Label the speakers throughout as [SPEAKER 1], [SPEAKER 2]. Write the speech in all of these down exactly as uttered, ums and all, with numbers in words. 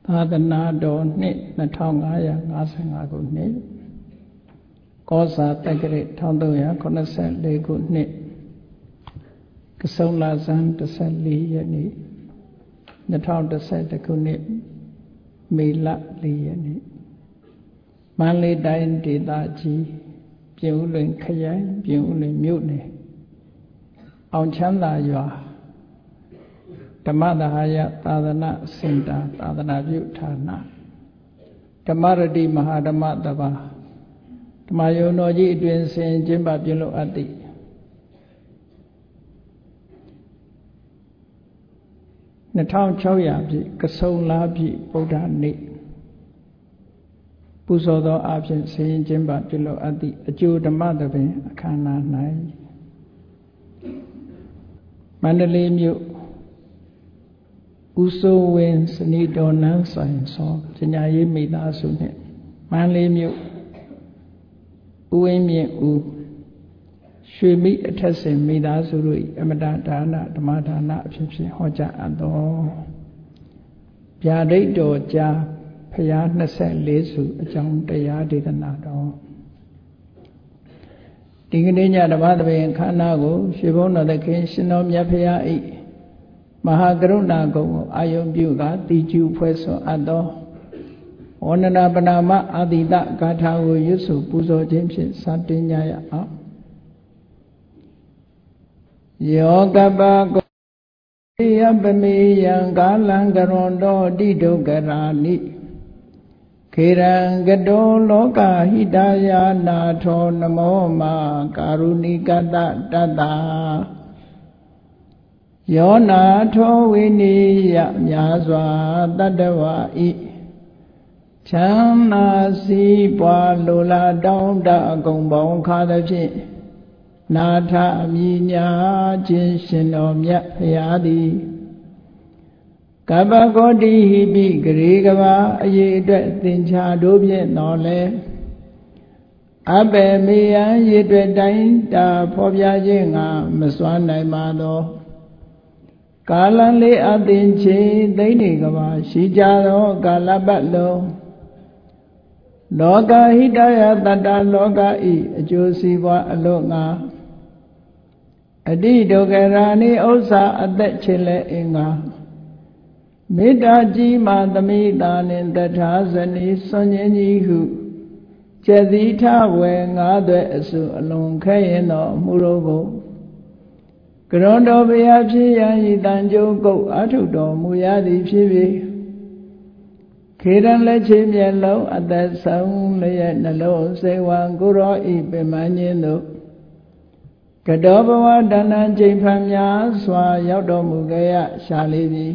[SPEAKER 1] သာသနာတော်နှစ်နှစ်ထောင်ငါးရာငါးဆယ်ငါခုနှစ်ကောဇာတက္ကရာတစ်ထောင်သုံးရာခုနှစ်ဆယ်လေးခုနှစ်ကဆုန်လဆန်းတစ်ဆယ်လေးရက်နေ့နှစ်ထောင်တစ်ဆယ်တစ်ခုနှစ်မေလလေးရက်နေ့မန္တလေးတိုင်းဒေသကြီးပြင်ဦးလွင်ခရိုင်ပြင်ဦးလွင်မြို့နယ်အောင်ချမ်းသာရွာဓမ္မသဟာယသာသနာစင်တာသာသနာပြုဌာနဓမ္မရတိမဟာဓမ္မတပါဓမ္မယုံတော်ကြီးအတွင်ဆင်ကျင်းပပြုလုပ်အပ်သည့်နှစ်ထောင်ခြောက်ရာပြည့်ကဆုံလပြည့်ဗုဒ္ဓနေ့ပူဇော်သောအဖြစ်ဆင်ကျင်းပပြုလုပ်အပ်သည့်အကျိုးဓမ္မသဘင်အခမ်းအနား၌မန္တလေးမြို့ဦးစိုးဝင်းစနီတော်နန်းဆိုင်ဆောပညာရေးမိသားစုနှင့်မန္တလေးမြို့ဦးဝင်းမြင့်ဦးရွှေမိအထက်ဆင်မိသားစုတို့၏အမတဒါနဓမ္မဒါနအဖြစ်ဖြင့်ဟောကြားအပ်သောဗျာဒိတ်တော်ကြားဖရာနှစ်ဆယ်လေးစုအကြောင်းတရားဒေသနာတော်ဒီကနေ့ညဓမ္မသဘင်ခန္ဓာကိုရွှေဘုန်းတော်သခင်ရှင်တော်မြတ်ဖရာ၏မဟာကရုဏာကုံကိုအာယုံပြုကတိကျူဖွဲ့ဆွအပ်သောဝန္ဒနာပနာမအာတိတဂါထာကိုရွတ်ဆိုပူဇော်ခြင်းဖြင့်စတင်ကြရအောင်ယောကပကောယပမေယံကာလံကရွန်တောတိဒုက္ခရာနိခေရံကတောလောကဟိတယာနာထောနမောမာကာရုဏိကတတတ္တာယောနာထောဝိနိယမြာစွာတတ္တဝါဤချမ်းသာစီးပွားလိုလားတောင်းတအကုန်ပေါင်းခါသဖြင့်နာထအမြည်ညာခြင်းရှင်တော်မြတ်ဖရာသည်ကပ္ပဂေါတိဟိပိဂရေကဘာအရေးအတွက်သင်္ချာတို့ဖြင့်တော်လဲအဘယ်မေယံရေအတွက်တိုင်းတာဖော်ပြခြင်းငါမစွမ်းနိုင်ပါသောကာလလေးအသင်ချေသိမ့်နေကဘာရှိကြသောကာလပတ်လုံးလောကဟိတယတတ္တလောကဤအကျိုးစီးပွားအလို့ငါအတိဒုက္ခရာနိဥစ္စာအသက်ချေလဲအင်္ဂါမေတ္တာကြီးမှသမိတာနှင့်တထာဇနီစွန်ခြင်းကြီးဟုကျက်သီထဝယ်ငါးသွဲအစုအလုံးခဲရင်သောအမှုတို့ကိုကရွန်တော်ဘုရားဖြစ်ရန်ဤတန်ကြိုးကုတ်အထုတော်မူရသည်ဖြစ်ပြီးခေရန်လက်ချေမျက်လုံးအသက်ဆုံးလျက်နှလုံးစိတ်ဝံကိုရောဤပင်မခြင်းတို့ကတောဘဝတဏ္ဍကျိန်ဖန်များစွာရောက်တော်မူကြရရှာလေးသည်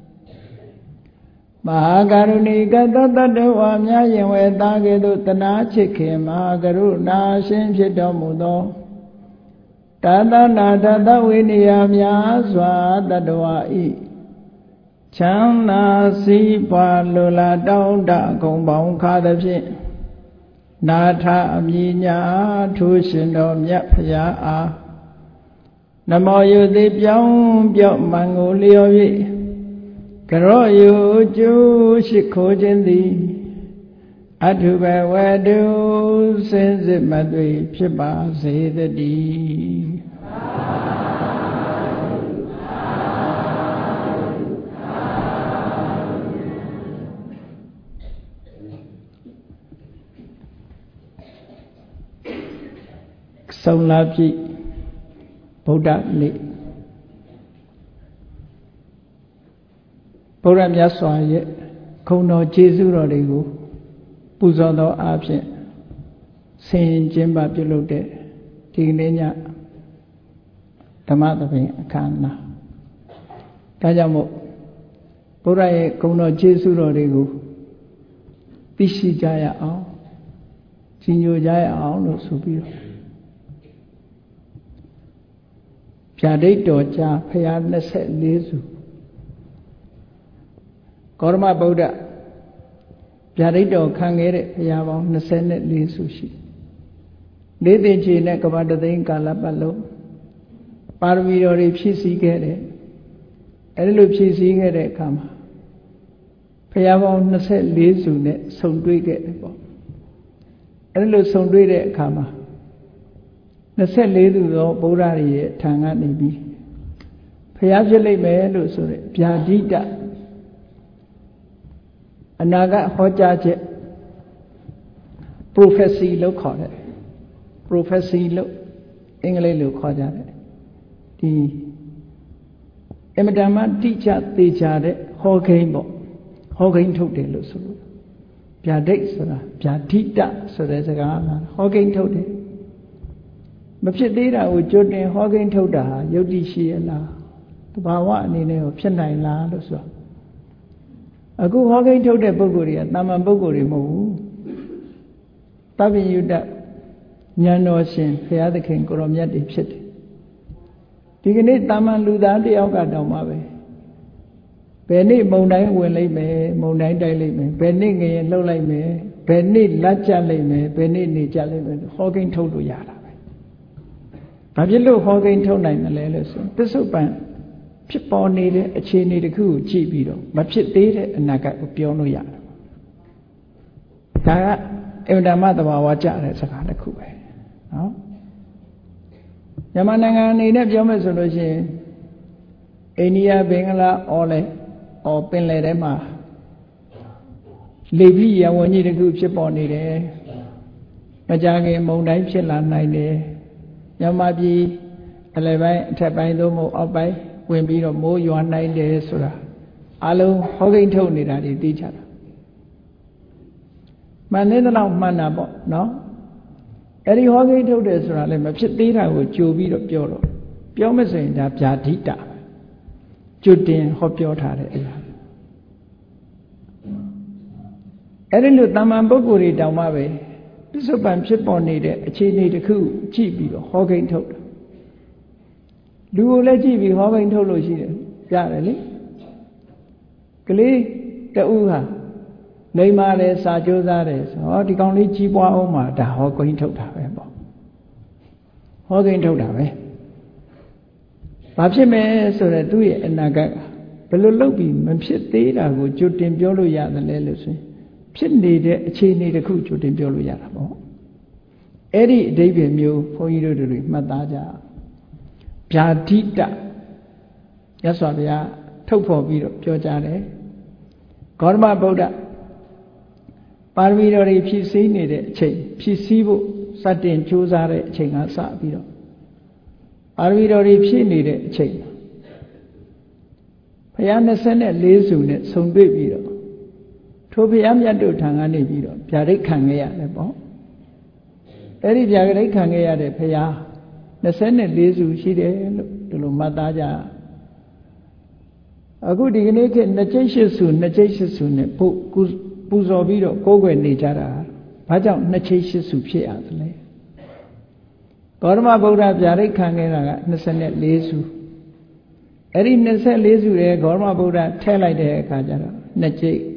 [SPEAKER 1] မဟာကရုဏီကတတ္တဝါများယင်ဝဲသားကဲ့သို့တနာချစ်ခင်မဟာကရုဏာရှင်ဖြစ်တော်မူသောတသနာတသဝိနည်းများစွာတတ္တဝါဤချမ်းသာစီးပွားလိုလားတောင်းတအကုန်ပေါင်းခါသဖြင့်နာထအမြည်ညာထိုးရှင်တော်မြတ်ဖရာအားနမောယုတိပြောင်းပြော့မှန်ကိုလျော်၍ကရောယုကျိုးရှိခိုးခြင်းသည်အထုဘဝတုစင်စစ်မသွေဖြစ်ပါစေတည်းဆုံလပြည့်ဗုဒ္ဓနေ့ဘုရားမြတ်စွာရဲ့ခုံတော်ကျေးဇူးတော်တွေကိုပူဇော်သောအားဖြင့်ဆင်ကျင်းပပြုလုပ်တဲ့ဒီကနေ့ညဓမ္မသဘင်အခမ်းအနားဒါကြောင့်မို့ဘုရားရဲ့ခုံတော်ကျေးဇူးတော်တွေကိုသိရှိကြရအောင်ကြီးညိုကြရအောင်လို့ဆိုပြီးတော့ဗျာဒိတ်တော်ကြားဖရာနှစ်ဆယ်လေးစုကောရမဗုဒ္ဓဗျာဒိတ်တော်ခံခဲ့တဲ့ဘုရားပေါင်းနှစ်ဆယ်လေးစုရှိလေးသိချေနဲ့ကမ္ဘာတသိန်းကာလပတ်လုံးပါရမီတော်တွေဖြည့်ဆည်းခဲ့တယ်အဲဒီလိုဖြည့်ဆည်းခဲ့တဲ့အခါမှာဘုရားပေါင်းနှစ်ဆယ့်လေးစုနဲ့ဆုံတွေ့ခဲ့တယ်ပေါ့အဲ့လိုဆုံတွေ့တဲ့အခါမှာနှစ်ဆယ့်လေးစုသောဗုဒ္ဓရဲ့ထံကနေပြီးဘုရားဖြစ်လိမ့်မယ်လို့ဆိုတဲ့ဗျာဒိတအနာဂတ်ဟောကြားချက် prophecy လို့ခေါ်တယ် prophecy လို့အင်္ဂလိပ်လိုခေါ်ကြတယ်ဒီအမတန်မှတိကျသေချာတဲ့ဟောကိန်းပေါ့ဟောကိန်းထုတ်တယ်လို့ဆိုလို့ဗျာဒိတ်ဆိုတာဗျာဒိတဆိုတဲ့စကားမှာဟောကိန်းထုတ်တယ်မဖြစ်သေးတာကိုကြိုတင်ဟောကိန်းထုတ်တာဟာယုတ်တိရှိရလားတဘာဝအနေနဲ့ကိုဖြစ်နိုင်လားလို့ဆိုအခုဟောကိန်းထုတ်တဲ့ပုဂ္ဂိုလ်တွေကတာမန်ပုဂ္ဂိုလ်တွေမဟုတ်ဘူးသဗ္ဗညုတဉာဏ်တော်ရှင်ဘုရားသခင်ကိုရောမြတ်တွေဖြစ်တယ်ဒီကနေ့တာမန်လူသားတယောက်ကတောင်မှပဲဘယ်နေ့မုံတိုင်းဝင်လိုက်မယ်မုံတိုင်းတိုက်လိုက်မယ်ဘယ်နေ့ငရင်လှုပ်လိုက်မယ်ဘယ်နေ့လက်ကျလိုက်မယ်ဘယ်နေ့နေကျလိုက်မယ်ဟောကိန်းထုတ်လို့ရတာပဲဘာဖြစ်လို့ဟောကိန်းထုတ်နိုင်တယ်လဲလို့ဆိုပစ္စုပန်ဖြစ်ပေါ်နေတဲ့အခြေအနေတစ်ခုကိုကြည့်ပြီးတော့မဖြစ်သေးတဲ့အနာဂတ်ကိုပြောလို့ရတယ်ဒါကအင်တာမသဘာဝကြတဲ့စကားတစ်ခုပဲနော်မြန်မာနိုင်ငံအနေနဲ့ပြောမယ်ဆိုလို့ရှိရင်အိန္ဒိယဘင်္ဂလားအော်လဲအော်ပင်လယ်ထဲမှာလေပြည့်ရဝန်းကြီးတစ်ခုဖြစ်ပေါ်နေတယ်မကြခင်မုန်တိုင်းဖြစ်လာနိုင်တယ်မြန်မာပြည်အလယ်ပိုင်းအထက်ပိုင်းသို့မဟုတ်အောက်ပိုင်းဝင်ပြီးတော့မိုးရွာနိုင်တယ်ဆိုတာအလုံးဟောကိန်းထုတ်နေတာဒီသိချတာမှန်တဲ့လောက်မှန်တာပေါ့နော်အဲ့ဒီဟောကိန်းထုတ်တယ်ဆိုတာလည်းမဖြစ်သေးတာကိုကြိုပြီးတော့ပြောတော့ပြောမစင်ဒါဗျာဒိတကျွတ်တင်ဟောပြောထားတဲ့အရာအဲ့ဒီလိုတမန်ပုဂ္ဂိုလ်တွေတောင်မှပဲပစ္စုပန်ဖြစ်ပေါ်နေတဲ့အခြေအနေတစ်ခုကြည့်ပြီးတော့ဟောကိန်းထုတ်တယ်လူကိုလည်းကြည့်ပြီးဟောကိန်းထုတ်လို့ရှိတယ်ရတယ်လေကလေးတဦးဟာလိမ္မာတယ်စာကြိုးစားတယ်ဆိုတော့ဒီကောင်လေးကြီးပွားအောင်မှာဒါဟောကိန်းထုတ်တာပဲပေါ့ဟောကိန်းထုတ်တာပဲဘာဖြစ်မယ်ဆိုတော့သူ့ရဲ့အနာဂတ်ဘယ်လိုလုပ်ပြီးမဖြစ်သေးတာကိုကြိုတင်ပြောလို့ရတယ်လဲလို့ဆိုရင်ဖြစ်နေတဲ့အခြေအနေတစ်ခုကြိုတင်ပြောလို့ရတာပေါ့အဲ့ဒီအဓိပ္ပာယ်မျိုးဘုန်းကြီးတို့တွေမှတ်သားကြဗျာဒိတရသော်ဗျာထုတ်ဖော်ပြီးတော့ပြောကြတယ်ဂေါတမဗုဒ္ဓပါရမီတော်တွေဖြည့်ဆည်းနေတဲ့အချိန်ဖြည့်ဆည်းဖို့စတင်ကြိုးစားတဲ့အချိန်ကစပြီးတော့ပါရမီတော်တွေဖြည့်နေတဲ့အချိန်ဘုရားနှစ်ဆယ့်လေးစုနဲ့ဆုံတွေ့ပြီးတော့ထိုဘုရားမြတ်တို့ထံကနေပြီးတော့ဗျာဒိတ်ခံခဲ့ရတယ်ပေါ့အဲ့ဒီဗျာဒိတ်ခံခဲ့ရတဲ့ဘုရားနှစ်ဆယ့်လေးစုရှိတယ်လို့ဒီလိုမှတ်သားကြအခုဒီကနေ့ခေတ်နှစ်ကျိတ်ရှစ်စုနှစ်ကျိတ်ရှစ်စုနဲ့ပုပူဇော်ပြီးတော့ကိုးကွယ်နေကြတာဘာကြောင့်နှစ်ကျိတ်ရှစ်စုဖြစ်ရသလဲဂေါတမဗုဒ္ဓဗျာဒိတ်ခံခဲ့တာကနှစ်ဆယ့်လေးစုအဲ့ဒီနှစ်ဆယ့်လေးစုရဲ့ဂေါတမဗုဒ္ဓထည့်လိုက်တဲ့အခါကျတော့နှစ်ကျိတ်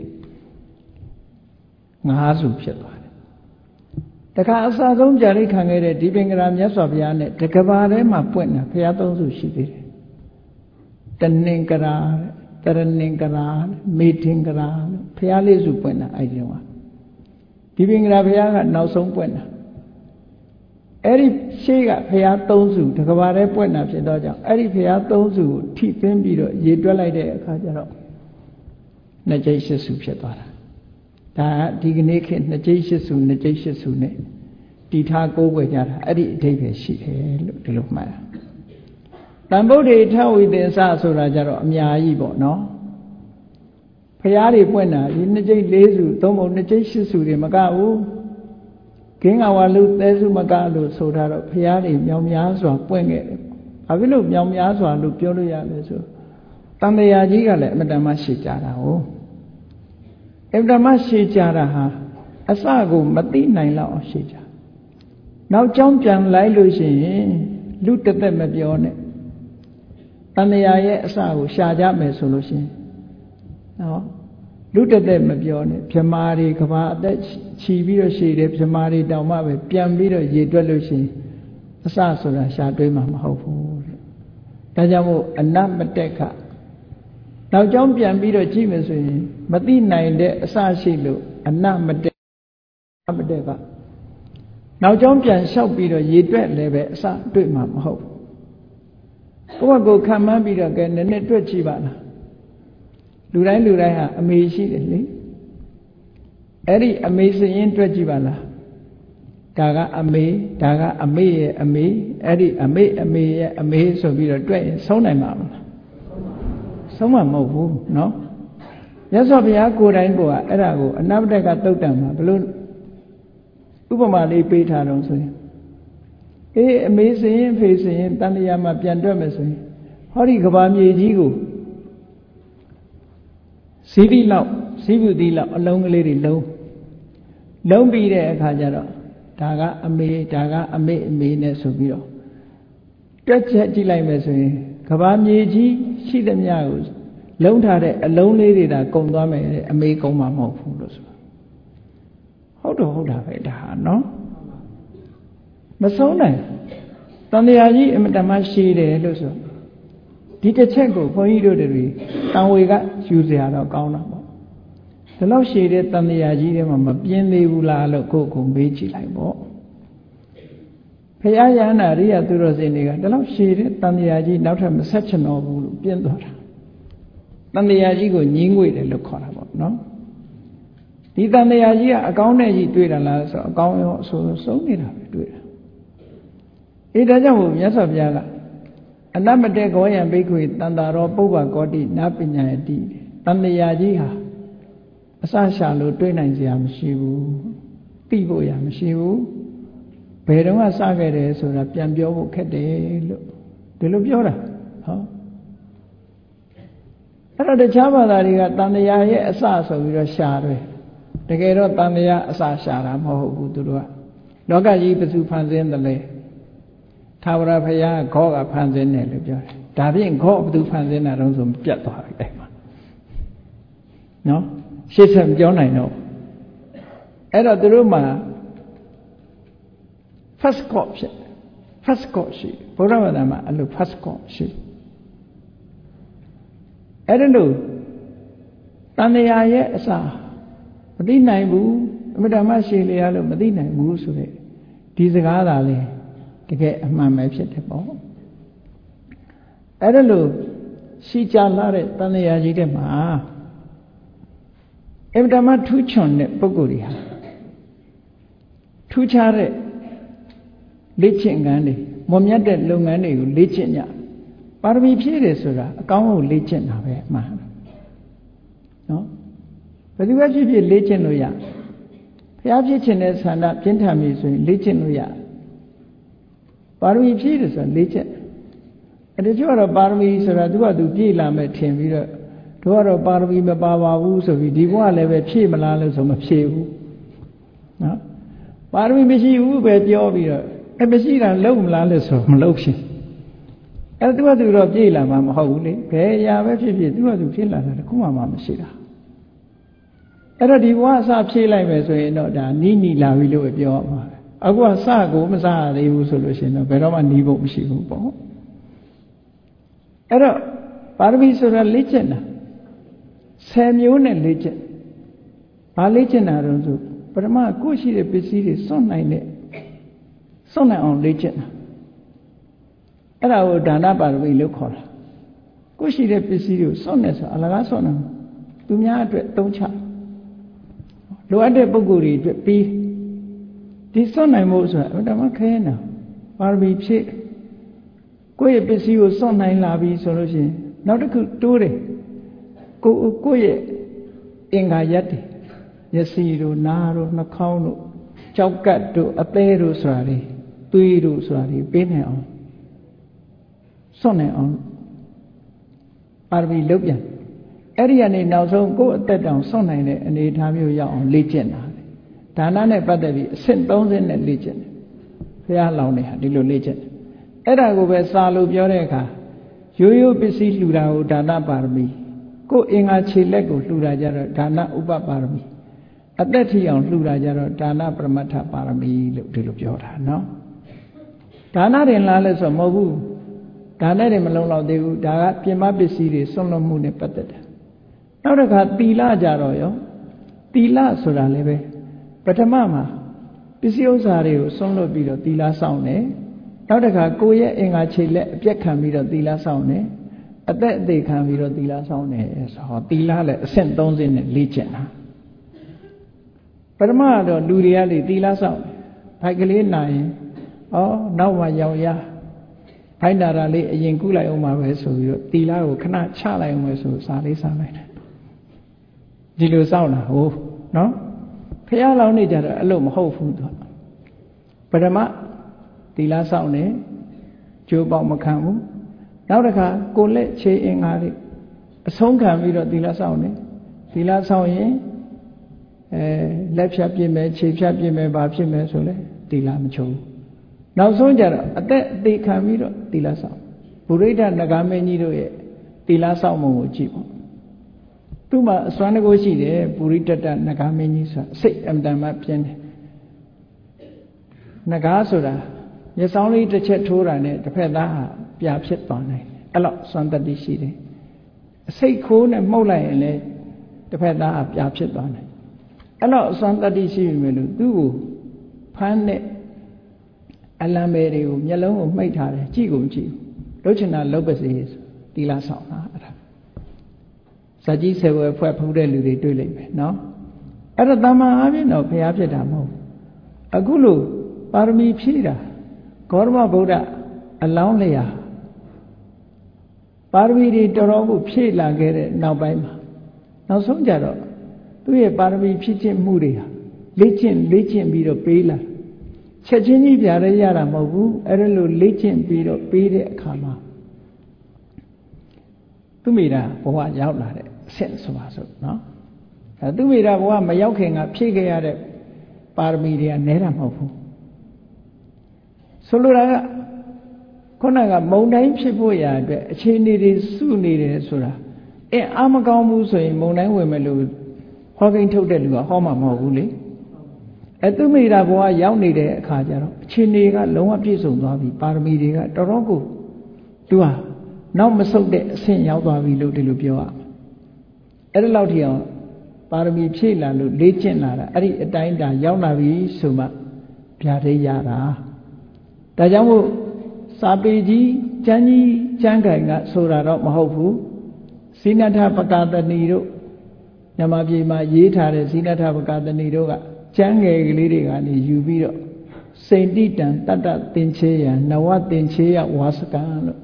[SPEAKER 1] ငါးစုဖြစ်သွားတယ်တခါအစဆုံးဗျာဒိတ်ခံခဲ့တဲ့ဒီပင်္ဂရာမြတ်စွာဘုရားနဲ့တကဘာထဲမှာပွင့်တာဘုရားသုံးစုရှိသေးတယ်တဏင်္ဂရာတရဏင်္ဂရာမေထင်္ဂရာဘုရားလေးစုပွင့်တာအဲ့ဒီတော့ဒီပင်္ဂရာဘုရားကနောက်ဆုံးပွင့်တာအဲ့ဒီရှေးကဘုရားသုံးစုတကဘာထဲပွင့်တာဖြစ်တော့ကြောင့်အဲ့ဒီဘုရားသုံးစုကိုထိသွင်းပြီးတော့ရေတွက်လိုက်တဲ့အခါကျတော့နှစ်ကျိတ်ရှစ်စုဖြစ်သွားတာဒါဒီကနေ့ခေတ်နှစ်ကျိတ်ရှစ်စုနှစ်ကျိတ်ရှစ်စုနဲ့တည်ထားကိုးကွယ်ကြတာအဲ့ဒီအဓိပ္ပာယ်ရှိတယ်လို့ဒီလိုမှတ်ရတန်ဗုဒ္ဓေထဝိသေစဆိုတာကြတော့အများကြီးပေါ့နော်ဖျားတွေပွင့်တာဒီနှစ်ကျိတ်လေးစုသုံးပုံနှစ်ကျိတ်ရှစ်စုတွေမကဘူးဂင်းကဝါလူသဲစုမကလို့ဆိုထားတော့ဖျားတွေမြောင်များစွာပွင့်ခဲ့တယ်ဘာဖြစ်လို့မြောင်များစွာလို့ပြောလို့ရလဲဆိုတန်တရားကြီးကလည်းအမတန်မှရှည်ကြတာဟုတ်အမတန်မှရှည်ကြတာဟာအစကိုမသိနိုင်လောက်အောင်ရှည်ကြနောက်ကြောင်းပြန်လိုက်လို့ရှိရင်လူတစ်သက်မပြောနဲ့တန်တရားရဲ့အစကိုရှာကြမယ်ဆိုလို့ရှိရင်နော်လူတစ်သက်မပြောနဲ့ဗြမာတွေကဘာအသက်ချီပြီးတော့ရှည်တယ်ဗြမာတွေတောင်မှပဲပြန်ပြီးတော့ရေတွက်လို့ရှိရင်အစဆိုတာရှာတွေးမှာမဟုတ်ဘူးတဲ့ဒါကြောင့်မို့အနတ်မတက်ကနောက်ကြောင်းပြန်ပြီးတော့ကြည့်မယ်ဆိုရင်မသိနိုင်တဲ့အစရှိလို့အနမတည့်မတည့်ကနောက်ကြောင်းပြန်လျှောက်ပြီးတော့ရေတွက်လည်းပဲအစတွေ့မှာမဟုတ်ကိုယ့်ဘက်ကိုခံမှန်းပြီးတော့ကဲနည်းနည်းတွက်ကြည့်ပါလားလူတိုင်းလူတိုင်းဟာအမေရှိတယ်လေအဲ့ဒီအမေစရင်တွက်ကြည့်ပါလားဒါကအမေဒါကအမေရဲ့အမေအဲ့ဒီအမေအမေရဲ့အမေဆိုပြီးတော့တွက်ရင်ဆုံးနိုင်မှာမလားဆုံးမှာမဟုတ်ဘူးเนาะမြတ်စွာဘုရားကိုယ်တိုင်ကအဲ့ဒါကိုအနဗ္ဗတကသုတ်တံမှာဘလို့ဥပမာလေးပေးထားတော့ဆိုရင်အေးအမေစရင်ဖေစရင်တန်လျာမှာပြန်တွက်မယ်ဆိုရင်ဟောဒီကဘာမြေကြီးကိုဇီတိလောက်ဇီးဘူးတိလောက်အလုံးကလေးတွေလုံးလုံးပြီးတဲ့အခါကျတော့ဒါကအမေဒါကအမေအမေနဲ့ဆိုပြီးတော့တွက်ချက်ကြည့်လိုက်မယ်ဆိုရင်ကဘာမြေကြီးရှိသမျှကိုလုံးထားတဲ့အလုံးလေးတွေဒါကုံသွားမယ်အမေကုံမှာမဟုတ်ဘူးလို့ဆိုဟုတ်တော့ဟုတ်တာပဲဒါဟာနော်မဆုံးနိုင်တန်တရားကြီးအမတမရှိတယ်လို့ဆိုဒီတစ်ချက်ကိုဘုန်းကြီးတို့တွေတန်ဝေကယူစရာတော့ကောင်းတာပေါ့ဒီလောက်ရှိတဲ့တန်တရားကြီးတွေမှာမပြင်းသေးဘူးလားလို့ကိုယ့်ကိုမေးကြည့်လိုက်ပေါ့ဖရာယန္တာရိယသူတော်စင်တွေကဒီလောက်ရှိတဲ့တန်တရားကြီးနောက်ထပ်မဆက်ချင်တော့ဘူးလို့ပြင်းသွားတာတန်တရားကြီးကိုညင်းငွေတယ်လို့ခေါ်တာပေါ့နော်ဒီတန်တရားကြီးကအကောင်းနဲ့ကြီးတွေ့တာလားဆိုအကောင်းရောအဆိုးဆုံးနေတာပဲတွေ့တာအေးဒါကြောင့်မြတ်စွာဘုရားကအနမတေကောယံဘိက္ခွေတန်တာရောပုဗ္ဗကောတိနာပညာယတိတန်တရားကြီးဟာအစရှာလို့တွေးနိုင်စရာမရှိဘူးသိဖို့ရမရှိဘူးဘယ်တော့မှစခဲ့တယ်ဆိုတာပြန်ပြောဖို့ခက်တယ်လို့ဒီလိုပြောတာဟောအဲ့တော့တခြားဘာသာတွေကတန်တရားရဲ့အစဆိုပြီးတော့ရှာတယ်တကယ်တော့တန်တရားအစရှာတာမဟုတ်ဘူးသူတို့ကလောကကြီးဘယ်သူဖန်ဆင်းတယ်လဲသာဝရဘုရားခောကဖန်ဆင်းတယ်လို့ပြောတယ်ဒါဖြင့်ခောဘယ်သူဖန်ဆင်းတာတော့ဆိုပြတ်သွားပြီအဲ့မှာနော်ရှေ့ဆက်မပြောနိုင်တော့အဲ့တော့သူတို့မှာ first call ဖြစ် first call ရှိဘုရားဘာသာမှာအဲ့လို first call ရှိအဲ့ဒါလို့တန်တရားရဲ့အစာမသိနိုင်ဘူးအမတ္တမရှိလျာလို့မသိနိုင်ဘူးဆိုတဲ့ဒီစကားသာလေတကယ်အမှန်ပဲဖြစ်တယ်ပေါ့အဲ့ဒါလို့ရှိကြလာတဲ့တန်တရားကြီးတဲ့မှာအမ္တမထူးချွန်တဲ့ပုဂ္ဂိုလ်တွေဟာထူးခြားတဲ့လေ့ကျင့်ခန်းတွေမွန်မြတ်တဲ့လုပ်ငန်းတွေကိုလေ့ကျင့်ကြပါရမီဖြည့်တယ်ဆိုတာအကောင်းကိုလေ့ကျင့်တာပဲအမှန်နော်ဘယ်သူပဲဖြစ်ဖြစ်လေ့ကျင့်လို့ရဘုရားဖြစ်ခြင်းတဲ့ဆန္ဒပြင်းထန်ပြီဆိုရင်လေ့ကျင့်လို့ရပါရမီဖြည့်တယ်ဆိုတာလေ့ကျင့်အဲတချို့ကတော့ပါရမီဆိုတာသူကသူပြည့်လာမယ်ထင်ပြီးတော့တို့ကတော့ပါရမီမပါပါဘူးဆိုပြီးဒီဘဝလည်းပဲဖြည့်မလားလို့ဆိုမဖြည့်ဘူးနော်ပါရမီမရှိဘူးပဲပြောပြီးတော့အဲမရှိတာလုံးမလားလို့ဆိုမလုံးဖြစ်အဲသူကသူတော့ပြည့်လာမှာမဟုတ်ဘူးလေဘယ်အရာပဲဖြစ်ဖြစ်သူကသူဖြစ်လာတာတခုမှမရှိတာအဲ့တော့ဒီဘဝအစဖြည့်လိုက်မယ်ဆိုရင်တော့ဒါနီးနီးလာပြီလို့ပြောရမှာအခုကစကိုမစရသေးဘူးဆိုလို့ရှိရင်တော့ဘယ်တော့မှနီးဖို့မရှိဘူးပေါ့အဲ့တော့ပါရမီဆိုတာလေ့ကျင့်တာဆယ်မျိုးနဲ့လေ့ကျင့်ဘာလေ့ကျင့်တာတော့ဆိုပထမကိုရှိတဲ့ပစ္စည်းတွေစွန့်နိုင်တဲ့စွန့်နိုင်အောင်လေ့ကျင့်တာအဲ့ဒါကိုဒါနပါရမီလို့ခေါ်တာကိုရှိတဲ့ပစ္စည်းတွေကိုစွန့်နေဆိုအလကားစွန့်နေသူများအတွက်သုံးချလိုအပ်တဲ့ပုဂ္ဂိုလ်တွေအတွက်ပြီးဒီစွန့်နိုင်ဖို့ဆိုတာအတ္တမခဲနေတာပါရမီဖြည့်ကိုယ့်ရဲ့ပစ္စည်းကိုစွန့်နိုင်လာပြီဆိုလို့ရှိရင်နောက်တစ်ခုတိုးတယ်ကိုကိုယ့်ရဲ့အင်္ဂါရက်တွေမျက်စိတို့နားတို့နှာခေါင်းတို့ကြောက်ကတ်တို့အသေးတို့ဆိုတာတွေသွေးတို့ဆိုတာတွေပေးနိုင်အောင်စွန့်နိုင်အောင်ပါရမီလုပ်ပြန်အဲ့ဒီကနေနောက်ဆုံးကိုယ့်အသက်တောင်စွန့်နိုင်တဲ့အနေအထားမျိုးရောက်အောင်လေ့ကျင့်တာဒါနနဲ့ပတ်သက်ပြီးအဆင့်သုံးဆင့်နဲ့လေ့ကျင့်တယ်ဘုရားလောင်းနေဟာဒီလိုလေ့ကျင့်တယ်အဲ့ဒါကိုပဲစာလို့ပြောတဲ့အခါရိုးရိုးပစ္စည်းလှူတာကိုဒါနပါရမီကိုယ်အင်္ဂါခြေလက်ကိုလှူတာကြတော့ဒါနဥပပါရမီအသက်ထီအောင်လှူတာကြတော့ဒါနပရမတ္ထပါရမီလို့ဒီလိုပြောတာနော်ဒါနရင်လားလဲဆိုမဟုတ်ဘူးဒါနဲ့လည်းမလုံလောက်သေးဘူးဒါကပြင်မပစ္စည်းတွေစွန့်လွတ်မှုနဲ့ပတ်သက်တယ်နောက်တစ်ခါသီလကြတော့ရောသီလဆိုတာလည်းပဲပထမမှာပစ္စည်းဥစ္စာတွေကိုစွန့်လွတ်ပြီးတော့သီလဆောင်တယ်နောက်တစ်ခါကိုယ့်ရဲ့အင်္ဂါခြေလက်အပြက်ခံပြီးတော့သီလဆောင်တယ်အသက်အသေးခံပြီးတော့သီလဆောင်တယ်ဆိုတော့သီလလည်းအဆင့်သုံးဆင့်နဲ့လေ့ကျင့်တာပထမတော့လူတွေကလေသီလဆောင်ဖိုက်ကလေးနိုင်ရင်ဩနောက်မှရောင်ရဖိုက်နာတာလေးအရင်ကုလိုက်အောင်ပါပဲဆိုပြီးတော့သီလကိုခဏချလိုက်အောင်ပဲဆိုစာလေးစားလိုက်တယ်ဒီလိုစောင့်တာဟိုနော်ဖះလောင်းနေကြတော့အဲ့လိုမဟုတ်ဘူးသူပထမသီလစောင့်နေကြိုးပေါက်မခံဘူးနောက်တစ်ခါကိုလက်ခြေအင်္ဂါတွေအဆုံးခံပြီးတော့သီလစောင့်နေသီလစောင့်ရင်အဲလက်ဖြတ်ပြစ်မယ်ခြေဖြတ်ပြစ်မယ်ဘာဖြစ်မယ်ဆိုလဲသီလမချုံနောက်ဆုံးကြတော့အသက်အသေးခံပြီးတော့သီလစောင့်ဘုရိဒ္ဓနဂါမင်းကြီးတို့ရဲ့သီလစောင့်မှုကိုကြည့်ပေါ့သူ့မှာအစွမ်းတကူရှိတယ်ပုရိတ္တနဂါမင်းကြီးဆိုတာစိတ်အမတန်မှပြင်းတယ်နဂါဆိုတာမျက်စောင်းလေးတစ်ချက်ထိုးတာနဲ့တစ်ဖက်သားဟာပြာဖြစ်သွားနိုင်တယ်အဲ့လောက်စွမ်းတတိရှိတယ်အစိတ်ခိုးနဲ့မှုတ်လိုက်ရင်လည်းတစ်ဖက်သားဟာပြာဖြစ်သွားနိုင်အဲ့လောက်အစွမ်းတတိရှိပြီမယ်လို့သူ့ကိုဖမ်းတဲ့အလံပဲတွေကိုမျက်လုံးကိုမှိတ်ထားတယ်ကြည့်ကုန်ကြည့်လှုပ်ချင်တာလှုပ်ပါစေသီလဆောင်တာအဲ့ဒါဇာကြီးဆယ်ဝယ်ဖွဲ့ဖူးတဲ့လူတွေတွေ့လိမ့်မယ်နော်အဲ့ဒါတမန်အားဖြင့်တော့ဘုရားဖြစ်တာမဟုတ်အခုလို့ပါရမီဖြည့်တာဂေါတမဗုဒ္ဓအလောင်းလျာပါရမီတွေတော်တော်ကိုဖြည့်လာခဲ့တဲ့နောက်ပိုင်းမှာနောက်ဆုံးကြတော့သူ့ရဲ့ပါရမီဖြည့်ခြင်းမှုတွေဟာလေ့ကျင့်လေ့ကျင့်ပြီးတော့ပေးလာချက်ချင်းကြီးပြရရတာမဟုတ်ဘူးအဲ့ဒါလို့လေ့ကျင့်ပြီးတော့ပေးတဲ့အခါမှာသူမိတာဘဝရောက်လာတဲ့အဆင့်ဆိုပါစို့နော်အဲသူမိတာဘဝမရောက်ခင်ကဖြည့်ခဲ့ရတဲ့ပါရမီတွေကနဲတာမဟုတ်ဘူးဆိုလိုတာကခုနကမုံတိုင်းဖြစ်ဖို့ရာအတွက်အခြေအနေတွေစုနေတယ်ဆိုတာအဲအာမကောင်းဘူးဆိုရင်မုံတိုင်းဝင်မယ်လို့ဟောကိန်းထုတ်တဲ့လူကဟောမှာမဟုတ်ဘူးလေအဲသူမိတာဘဝရောက်နေတဲ့အခါကျတော့အခြေအနေကလုံးဝပြည့်စုံသွားပြီပါရမီတွေကတော်တော်ကိုသူဟာနောက်မဆုတ်တဲ့အဆင့်ရောက်သွားပြီလို့ဒီလိုပြောရမှာအဲ့ဒီလောက်ထိအောင်ပါရမီဖြည့်လာလို့လေ့ကျင့်လာတာအဲ့ဒီအတိုင်းတာရောက်လာပြီဆိုမှဗျာဒိတ်ရတာဒါကြောင့်မို့စာပေကြီးကျမ်းကြီးကျမ်းဂန်ကဆိုတာတော့မဟုတ်ဘူးစိနထပကာတဏီတို့မြန်မာပြည်မှာရေးထားတဲ့စိနထပကာတဏီတို့ကကျမ်းငယ်ကလေးတွေကနေယူပြီးတော့စိန်တိတံတတ္တသင်္ချေယနဝသင်္ချေယဝါစကံလို့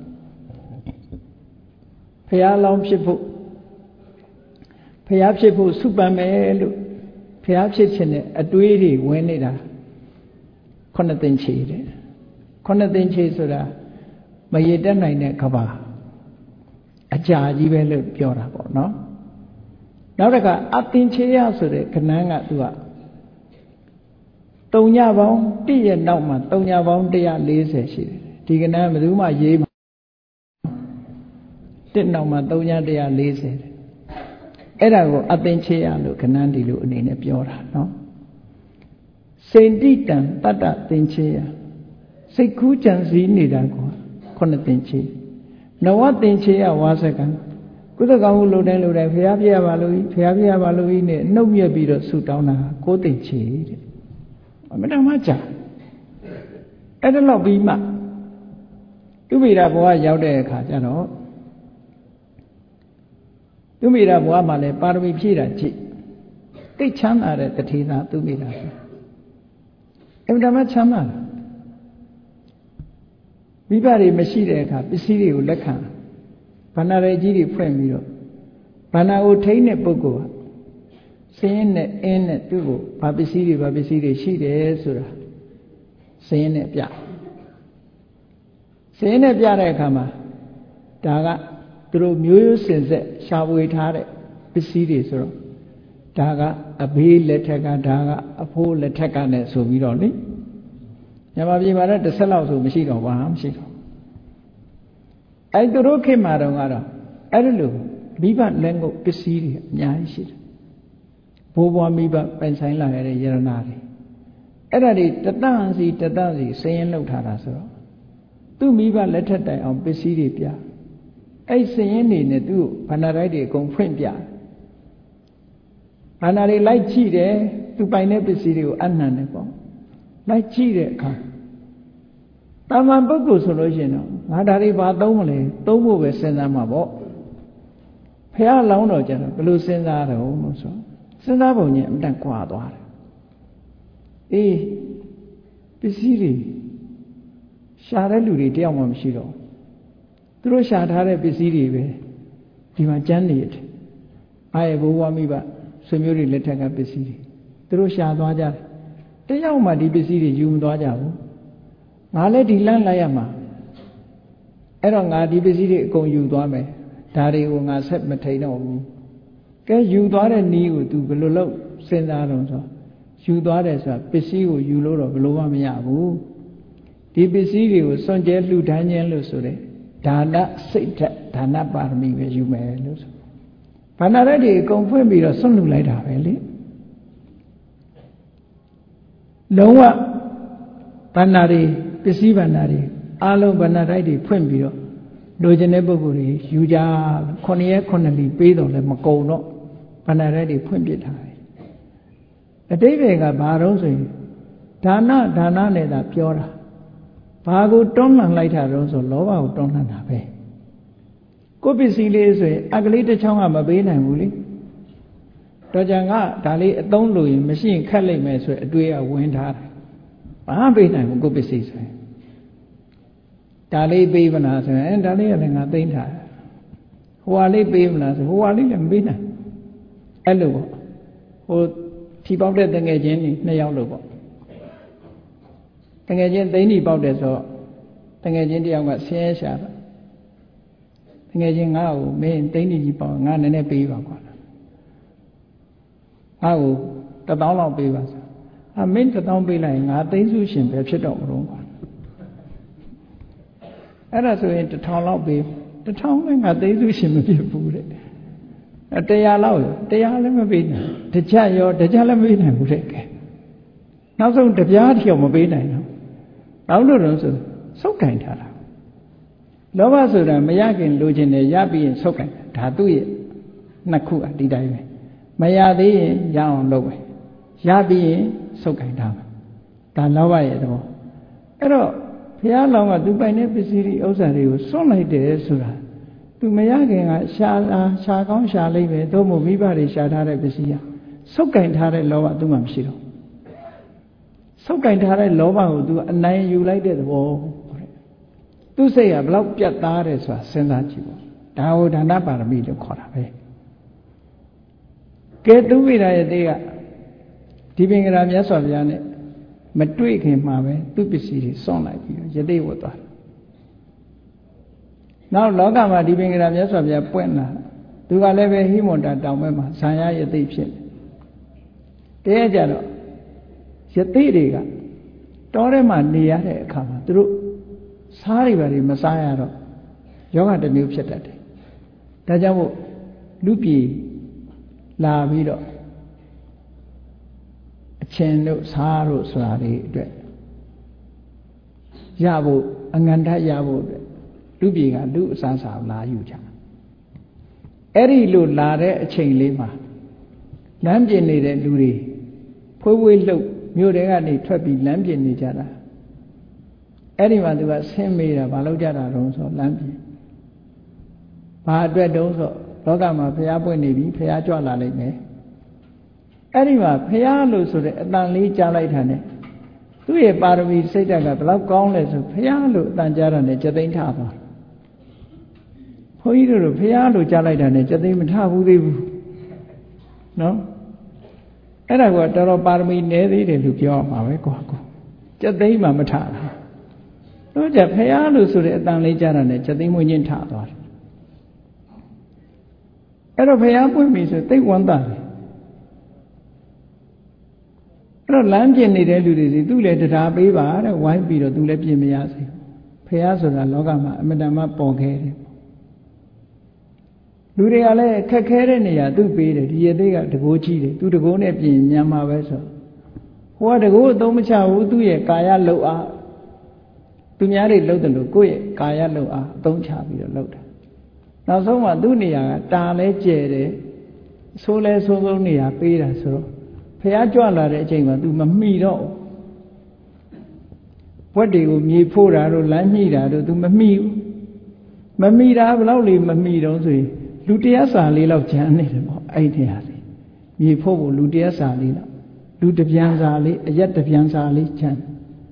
[SPEAKER 1] ဖះလောင်းဖြစ်ဖို့ဖះဖြစ်ဖို့စုပန်မယ်လို့ဖះဖြစ်ခြင်းနဲ့အတွေးတွေဝင်နေတာခုနှစ်သင်္ချေတဲ့ခုနှစ်သင်္ချေဆိုတာမရတက်နိုင်တဲ့ကဘာအကြာကြီးပဲလို့ပြောတာပေါ့နော်နောက်တစ်ခါအသင်္ချေယဆိုတဲ့ခဏန်းကသူကတုံညပေါင်းတည့်ရဲ့နောက်မှာတုံညပေါင်းone hundred fortyရှိတယ်ဒီကဏန်းဘယ်သူမှရေးမှာတစ်နောက်မှာသုံးညone hundred fortyတယ်အဲ့ဒါကိုအသင်္ချေယလို့ခဏန်းဒီလိုအနေနဲ့ပြောတာနော်စိန်တိတံတတ္တသင်္ချေယစိတ်ကူးကြံစည်နေတာကိုခုနှစ်သင်္ချေနဝသင်္ချေယဝါစကံကုသကောင်းမှုလုပ်တိုင်းလုပ်တိုင်းဖျားပြရပါလို့ဖျားပြရပါလို့နဲ့နှုတ်မြက်ပြီးတော့ဆူတောင်းတာကိုသင်္ချေတဲ့အမတမကြာအဲ့ဒါတော့ပြီးမှသူမိတာဘဝရောက်တဲ့အခါကျတော့သူမိတာဘဝမှာလည်းပါရမီဖြည့်တာကြည့်သိချမ်းသာတဲ့တထေသာသူမိတာအမတမချမ်းသာမိဘတွေမရှိတဲ့အခါပစ္စည်းတွေကိုလက်ခံဗန္နာရကြီးတွေဖွင့်ပြီးတော့ဗန္နာကိုထိန်းတဲ့ပုဂ္ဂိုလ်ကစင်းရင်နဲ့အင်းနဲ့သူ့ကိုဘာပစ္စည်းတွေဘာပစ္စည်းတွေရှိတယ်ဆိုတာစင်းရင်နဲ့ပြစင်းရင်နဲ့ပြတဲ့အခါမှာဒါကသူတို့မျိုးရိုးစင်ဆက်ရှာဖွေထားတဲ့ပစ္စည်းတွေဆိုတော့ဒါကအဘေးလက်ထက်ကဒါကအဖိုးလက်ထက်ကနဲ့ဆိုပြီးတော့လေမြန်မာပြည်မှာတော့တစ်ဆက်လောက်ဆိုမရှိတော့ဘာမှမရှိတော့အဲ့သူတို့ခေတ်မှာတော့ကတော့အဲ့လိုမိဘလက်ငုပ်ပစ္စည်းတွေအများကြီးရှိတယ်ဘိုးဘွားမိဘပိုင်ဆိုင်လာရတဲ့ယရနာတွေအဲ့ဒါတွေတတန့်စီတတန့်စီစည်ရင်လောက်ထားတာဆိုတော့သူသူ့မိဘလက်ထက်တိုင်အောင်ပစ္စည်းတွေပြအဲ့စင်ရင်နေနဲ့သူ့ဘာနာရိုက်တွေအကုန်ဖွင့်ပြဘာနာတွေလိုက်ကြည့်တယ်သူပိုင်တဲ့ပစ္စည်းတွေကိုအနှံတယ်ပေါ့လိုက်ကြည့်တဲ့အခါတာမန်ပုဂ္ဂိုလ်ဆိုလို့ရှိရင်တော့ငါဒါတွေဘာသုံးမလဲသုံးဖို့ပဲစဉ်းစားမှာပေါ့ဖះလောင်းတော့ကျတော့ဘယ်လိုစဉ်းစားတော့လို့ဆိုစဉ်းစားပုံကြီးအမှန်တန်ကွာသွားတယ်အေးပစ္စည်းတွေရှာတဲ့လူတွေတယောက်မှမရှိတော့သူတို့ရှာထားတဲ့ပစ္စည်းတွေပဲဒီမှာကျန်းနေတယ်အားရဘိုးဘွားမိဘဆွေမျိုးတွေလက်ထက်ကပစ္စည်းတွေသူတို့ရှာသွားကြတယ်တယောက်မှဒီပစ္စည်းတွေယူမသွားကြဘူးငါလည်းဒီလမ်းလိုက်ရမှာအဲ့တော့ငါဒီပစ္စည်းတွေအကုန်ယူသွားမယ်ဒါတွေကိုငါဆက်မထိန်တော့ဘူးကဲယူသွားတဲ့နည်းကို तू ဘယ်လိုလုပ်စဉ်းစားတော့ဆိုယူသွားတယ်ဆိုတာပစ္စည်းကိုယူလို့တော့ဘယ်လိုမှမရဘူးဒီပစ္စည်းတွေကိုစွန့်ကြဲလှူဒန်းခြင်းလို့ဆိုတဲ့ဒါနစိတ်ဓာတ်ဒါနပါရမီပဲယူမယ်လို့ဆိုဘာနာရက်တွေအကုန်ဖွင့်ပြီးတော့စွန့်လှူလိုက်တာပဲလေလုံးဝဘာနာတွေပစ္စည်းဘာနာတွေအားလုံးဘာနာတိုက်တွေဖွင့်ပြီးတော့လိုချင်တဲ့ပုဂ္ဂိုလ်တွေယူကြခုနှစ်ရက်ခုနှစ်လပေးတော့လည်းမကုန်တော့ဘာနာတိုက်တွေဖွင့်ပြထားတယ်အတိပ္ပယ်ကဘာတော့ဆိုရင်ဒါနဒါနနဲ့သာပြောတာဘာကိုတွန်းလှန်လိုက်တာတော့ဆိုလောဘကိုတွန်းလှန်တာပဲကိုယ်ပစ္စည်းလေးဆိုရင်အကလေးတစ်ချောင်းကမပေးနိုင်ဘူးလေတော့ကြံကဒါလေးအသုံးလို့ရင်မရှိရင်ခက်လိုက်မယ်ဆိုအတွေ့အဝင်ထားတယ်ဘာမှပေးနိုင်ဘူးကိုယ်ပစ္စည်းဆိုရင်ဒါလေးပေးမလားဆိုရင်ဒါလေးကလည်းငါသိမ်းထားဟိုဟာလေးပေးမလားဆိုဟိုဟာလေးလည်းမပေးနိုင်အဲ့လိုပေါ့ဟိုထီပေါက်တဲ့တငယ်ချင်းနှစ်ယောက်လို့ပေါ့တငယ်ချင်းသိန်းကြီးပေါက်တယ်ဆိုတငယ်ချင်းတယောက်ကဆင်းရဲရှာတာတငယ်ချင်းငါ့ကိုမင်းသိန်းကြီးပေါက်ငါနည်းနည်းပေးပါကွာငါ့ကိုတစ်သောင်းလောက်ပေးပါဆိုအမင်းတစ်သောင်းပေးလိုက်ငါသိန်းစုရှင်ပဲဖြစ်တော့မလို့ကွာအဲ့ဒါဆိုရင်တစ်ထောင်လောက်ပေးတစ်ထောင်လည်းငါသိန်းစုရှင်မဖြစ်ဘူးတဲ့တရားလောက်တရားလည်းမပေးနိုင်တကြရောတကြလည်းမပေးနိုင်ဘူးတဲ့ကဲနောက်ဆုံးတပြားထီအောင်မပေးနိုင်တော့ဘာလို့လဲဆိုစုပ်ကင်ထားတာလောဘဆိုတာမရခင်လိုချင်တယ်ရပြီးရင်စုပ်ကင်ဒါသူ့ရဲ့နှစ်ခုအဒီတိုင်းပဲမရသေးရင်ရအောင်လုပ်မယ်ရပြီးရင်စုပ်ကင်ထားမယ်ဒါလောဘရဲ့သဘောအဲ့တော့ဘုရားလောင်းကသူပိုင်တဲ့ပစ္စည်းတွေဥစ္စာတွေကိုစွန့်လိုက်တယ်ဆိုတာသူမရခင်ကရှာလာရှာကောင်းရှာလိုက်ပဲသို့မဟုတ်မိဘတွေရှာထားတဲ့ပစ္စည်းကစုပ်ကင်ထားတဲ့လောဘသူမှမရှိတော့ဆုပ်ကင်ထားတဲ့လောဘကို तू အနိုင်ယူလိုက်တဲ့သဘောတဲ့သူစိတ်ကဘလောက်ပြတ်သားတယ်ဆိုတာစဉ်းစားကြည့်ပေါ့ဒါဟောဒါနပါရမီလို့ခေါ်တာပဲကဲသူဝိရယတေကဒီပင်ကရာမြတ်စွာဘုရားနဲ့မတွေ့ခင်မှာပဲသူပစ္စည်းတွေစွန့်လိုက်ပြီးတော့ယတိဝတ်သွားတယ်နောက်လောကမှာဒီပင်ကရာမြတ်စွာဘုရားပွင့်လာသူကလည်းပဲဟိမန္တာတောင်ဘက်မှာဇာယယတိဖြစ်တယ်တရားကြတော့ယသိတွေကတောထဲမှာနေရတဲ့အခါမှာသူတို့စားတွေပါတွေမစားရတော့ယောဂတစ်မျိုးဖြစ်တတ်တယ်။ဒါကြောင့်မို့လူပြည်လာပြီးတော့အချင်းတို့စားတို့ဆိုတာတွေအတွက်ရဖို့အငန္တရဖို့အတွက်လူပြည်ကလူအစားစားလာယူကြ။အဲ့ဒီလိုလာတဲ့အချိန်လေးမှာလမ်းပြင်နေတဲ့လူတွေဖွေးဖွေးလှုပ်မြို့တွေကနေထွက်ပြီးလမ်းပြင်နေကြတာအဲ့ဒီမှာသူကဆင်းမေးတာဘာလို့ကြတာတုံးဆိုလမ်းပြင်ဘာအတွက်တုံးဆိုလောကမှာဖျားပွင့်နေပြီဖျားကြွလာလိမ့်မယ်အဲ့ဒီမှာဖျားလို့ဆိုတဲ့အတန်လေးကြားလိုက်တာ ਨੇ သူ့ရဲ့ပါရမီစိတ်ဓာတ်ကဘယ်လောက်ကောင်းလဲဆိုဖျားလို့အတန်ကြားတာ ਨੇ စသိမ့်ထသွားဘုန်းကြီးတို့ဖျားလို့ကြားလိုက်တာ ਨੇ စသိမ့်မထဘူးသေးဘူးနော်အဲ့ဒါကတော်တော်ပါရမီနည်းသေးတယ်လို့ပြောရမှာပဲကွာကွာစသိမ့်မှမထတာတို့ကြဖျားလို့ဆိုတဲ့အတန်လေးကြားတာ ਨੇ စသိမ့်မွင်းချင်းထသွားတယ်အဲ့တော့ဖျားပွင့်ပြီဆိုသိဝန္တာတယ်အဲ့တော့လမ်းပြင်နေတဲ့လူတွေစီသူ့လည်းတရားပေးပါတဲ့ဝိုင်းပြီးတော့သူလည်းပြင်မရစေဖျားဆိုတာလောကမှာအမတန်မှပေါ်ခဲ့တယ်လူတွေကလည်းခက်ခဲတဲ့နေရာသူ့ပေးတယ်ဒီရသေးကတကိုးကြီးတယ်သူတကိုးနဲ့ပြင်ညံမှာပဲဆိုဟိုကတကိုးအသုံးမချဘူးသူ့ရဲ့ကာယလှုပ်အားသူများတွေလှုပ်တယ်လို့ကိုယ့်ရဲ့ကာယလှုပ်အားအသုံးချပြီးတော့လှုပ်တယ်နောက်ဆုံးမှသူ့နေရာကတာလဲကျဲတယ်ဆိုးလဲဆိုးဆုံးနေရာပေးတာဆိုတော့ဖះကြွလာတဲ့အချိန်မှာသူမမိတော့ဘွက်တွေကိုမြေဖို့တာတို့လမ်းညှိတာတို့သူမမိဘူးမမိတာဘယ်လောက်လေးမမိတော့ဆိုရင်လူတရက်စာလေးလောက်ဂျမ်းနေတယ်ပေါ့အဲ့ဒီနေရာလေးမြေဖို့ကိုလူတရက်စာလေးလောက်လူတပြန်စာလေးအရက်တပြန်စာလေးဂျမ်း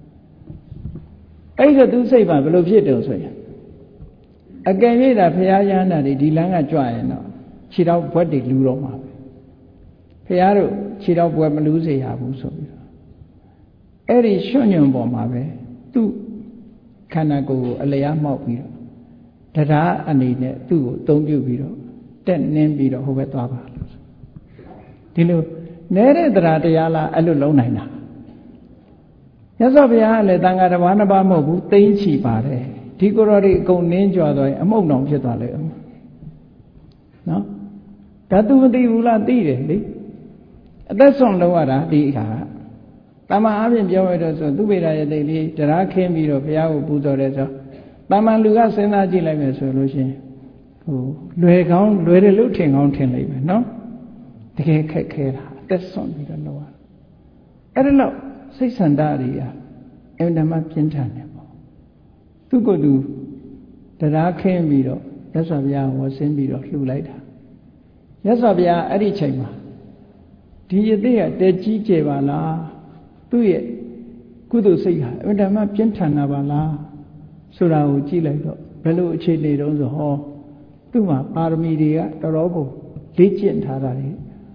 [SPEAKER 1] အဲ့ဒါသူစိတ်ပါဘယ်လိုဖြစ်တယ်ဆိုရင်အကယ်၍သာဖះရဟန္တာတွေဒီလမ်းကကြွရင်တော့ခြေတော့ဘွက်တွေလူတော့မှာပဲဖះတို့ခြေတော့ဘွက်မလူစေရဘူးဆိုပြီးတော့အဲ့ဒီရွှွညွန်ပေါ်မှာပဲသူ့ခန္ဓာကိုယ်ကိုအလျားမှောက်ပြီးတော့တရားအနေနဲ့သူ့ကိုအသုံးပြုပြီးတော့တက်နင်းပြီးတော့ဟိုဘက်သွားပါလို့ဒီလိုနဲတဲ့တရားတရားလားအဲ့လိုလုံးနိုင်တာမြတ်စွာဘုရားကလည်းတန်ခါတစ်ပါးနှစ်ပါးမဟုတ်ဘူးသိမ့်ချီပါတယ်ဒီကိုယ်တော်တွေအကုန်နင်းကြွသွားရင်အမှုန့်တောင်ဖြစ်သွားလိမ့်မယ်နော်ဒါသူမသိဘူးလားသိတယ်လေအသက်ဆုံးလုံးရတာဒီအခါတမန်အပြင်ပြောရတော့ဆိုသူဗေဒရဲ့တိတ်လေးတရားခင်းပြီးတော့ဘုရားကိုပူဇော်တယ်ဆိုတမန်လူကစဉ်းစားကြည့်လိုက်မယ်ဆိုလို့ရှိရင်ဟိုလွယ်ကောင်းလွယ်တယ်လို့ထင်ကောင်းထင်လိုက်မယ်နော်တကယ်ခက်ခဲတာအသက်ဆုံးပြီးတော့လုပ်ရအဲ့ဒါတော့စိတ်ဆန္ဒတွေကအင်တမပြင်းထန်တယ်ပေါ့သူကသူတရားခင်းပြီးတော့မြတ်စွာဘုရားဝဆင်းပြီးတော့လှူလိုက်တာမြတ်စွာဘုရားအဲ့ဒီချိန်မှာဒီယသိကတဲကြီးကျယ်ပါလားသူ့ရဲ့ကုသိုလ်စိတ်ဟာအင်တမပြင်းထန်တာပါလားဆိုတာကိုကြည့်လိုက်တော့ဘယ်လိုအခြေအနေတုံးဆိုဟောသူ့မှာပါရမီတွေကတော်တော်ကိုလေ့ကျင့်ထားတာလေ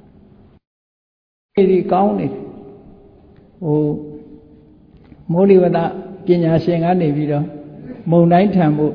[SPEAKER 1] ဒီကောင်းနေတယ်ဟိုမိုးလေဝသပညာရှင်ကနေပြီးတော့မုန်တိုင်းထံဖို့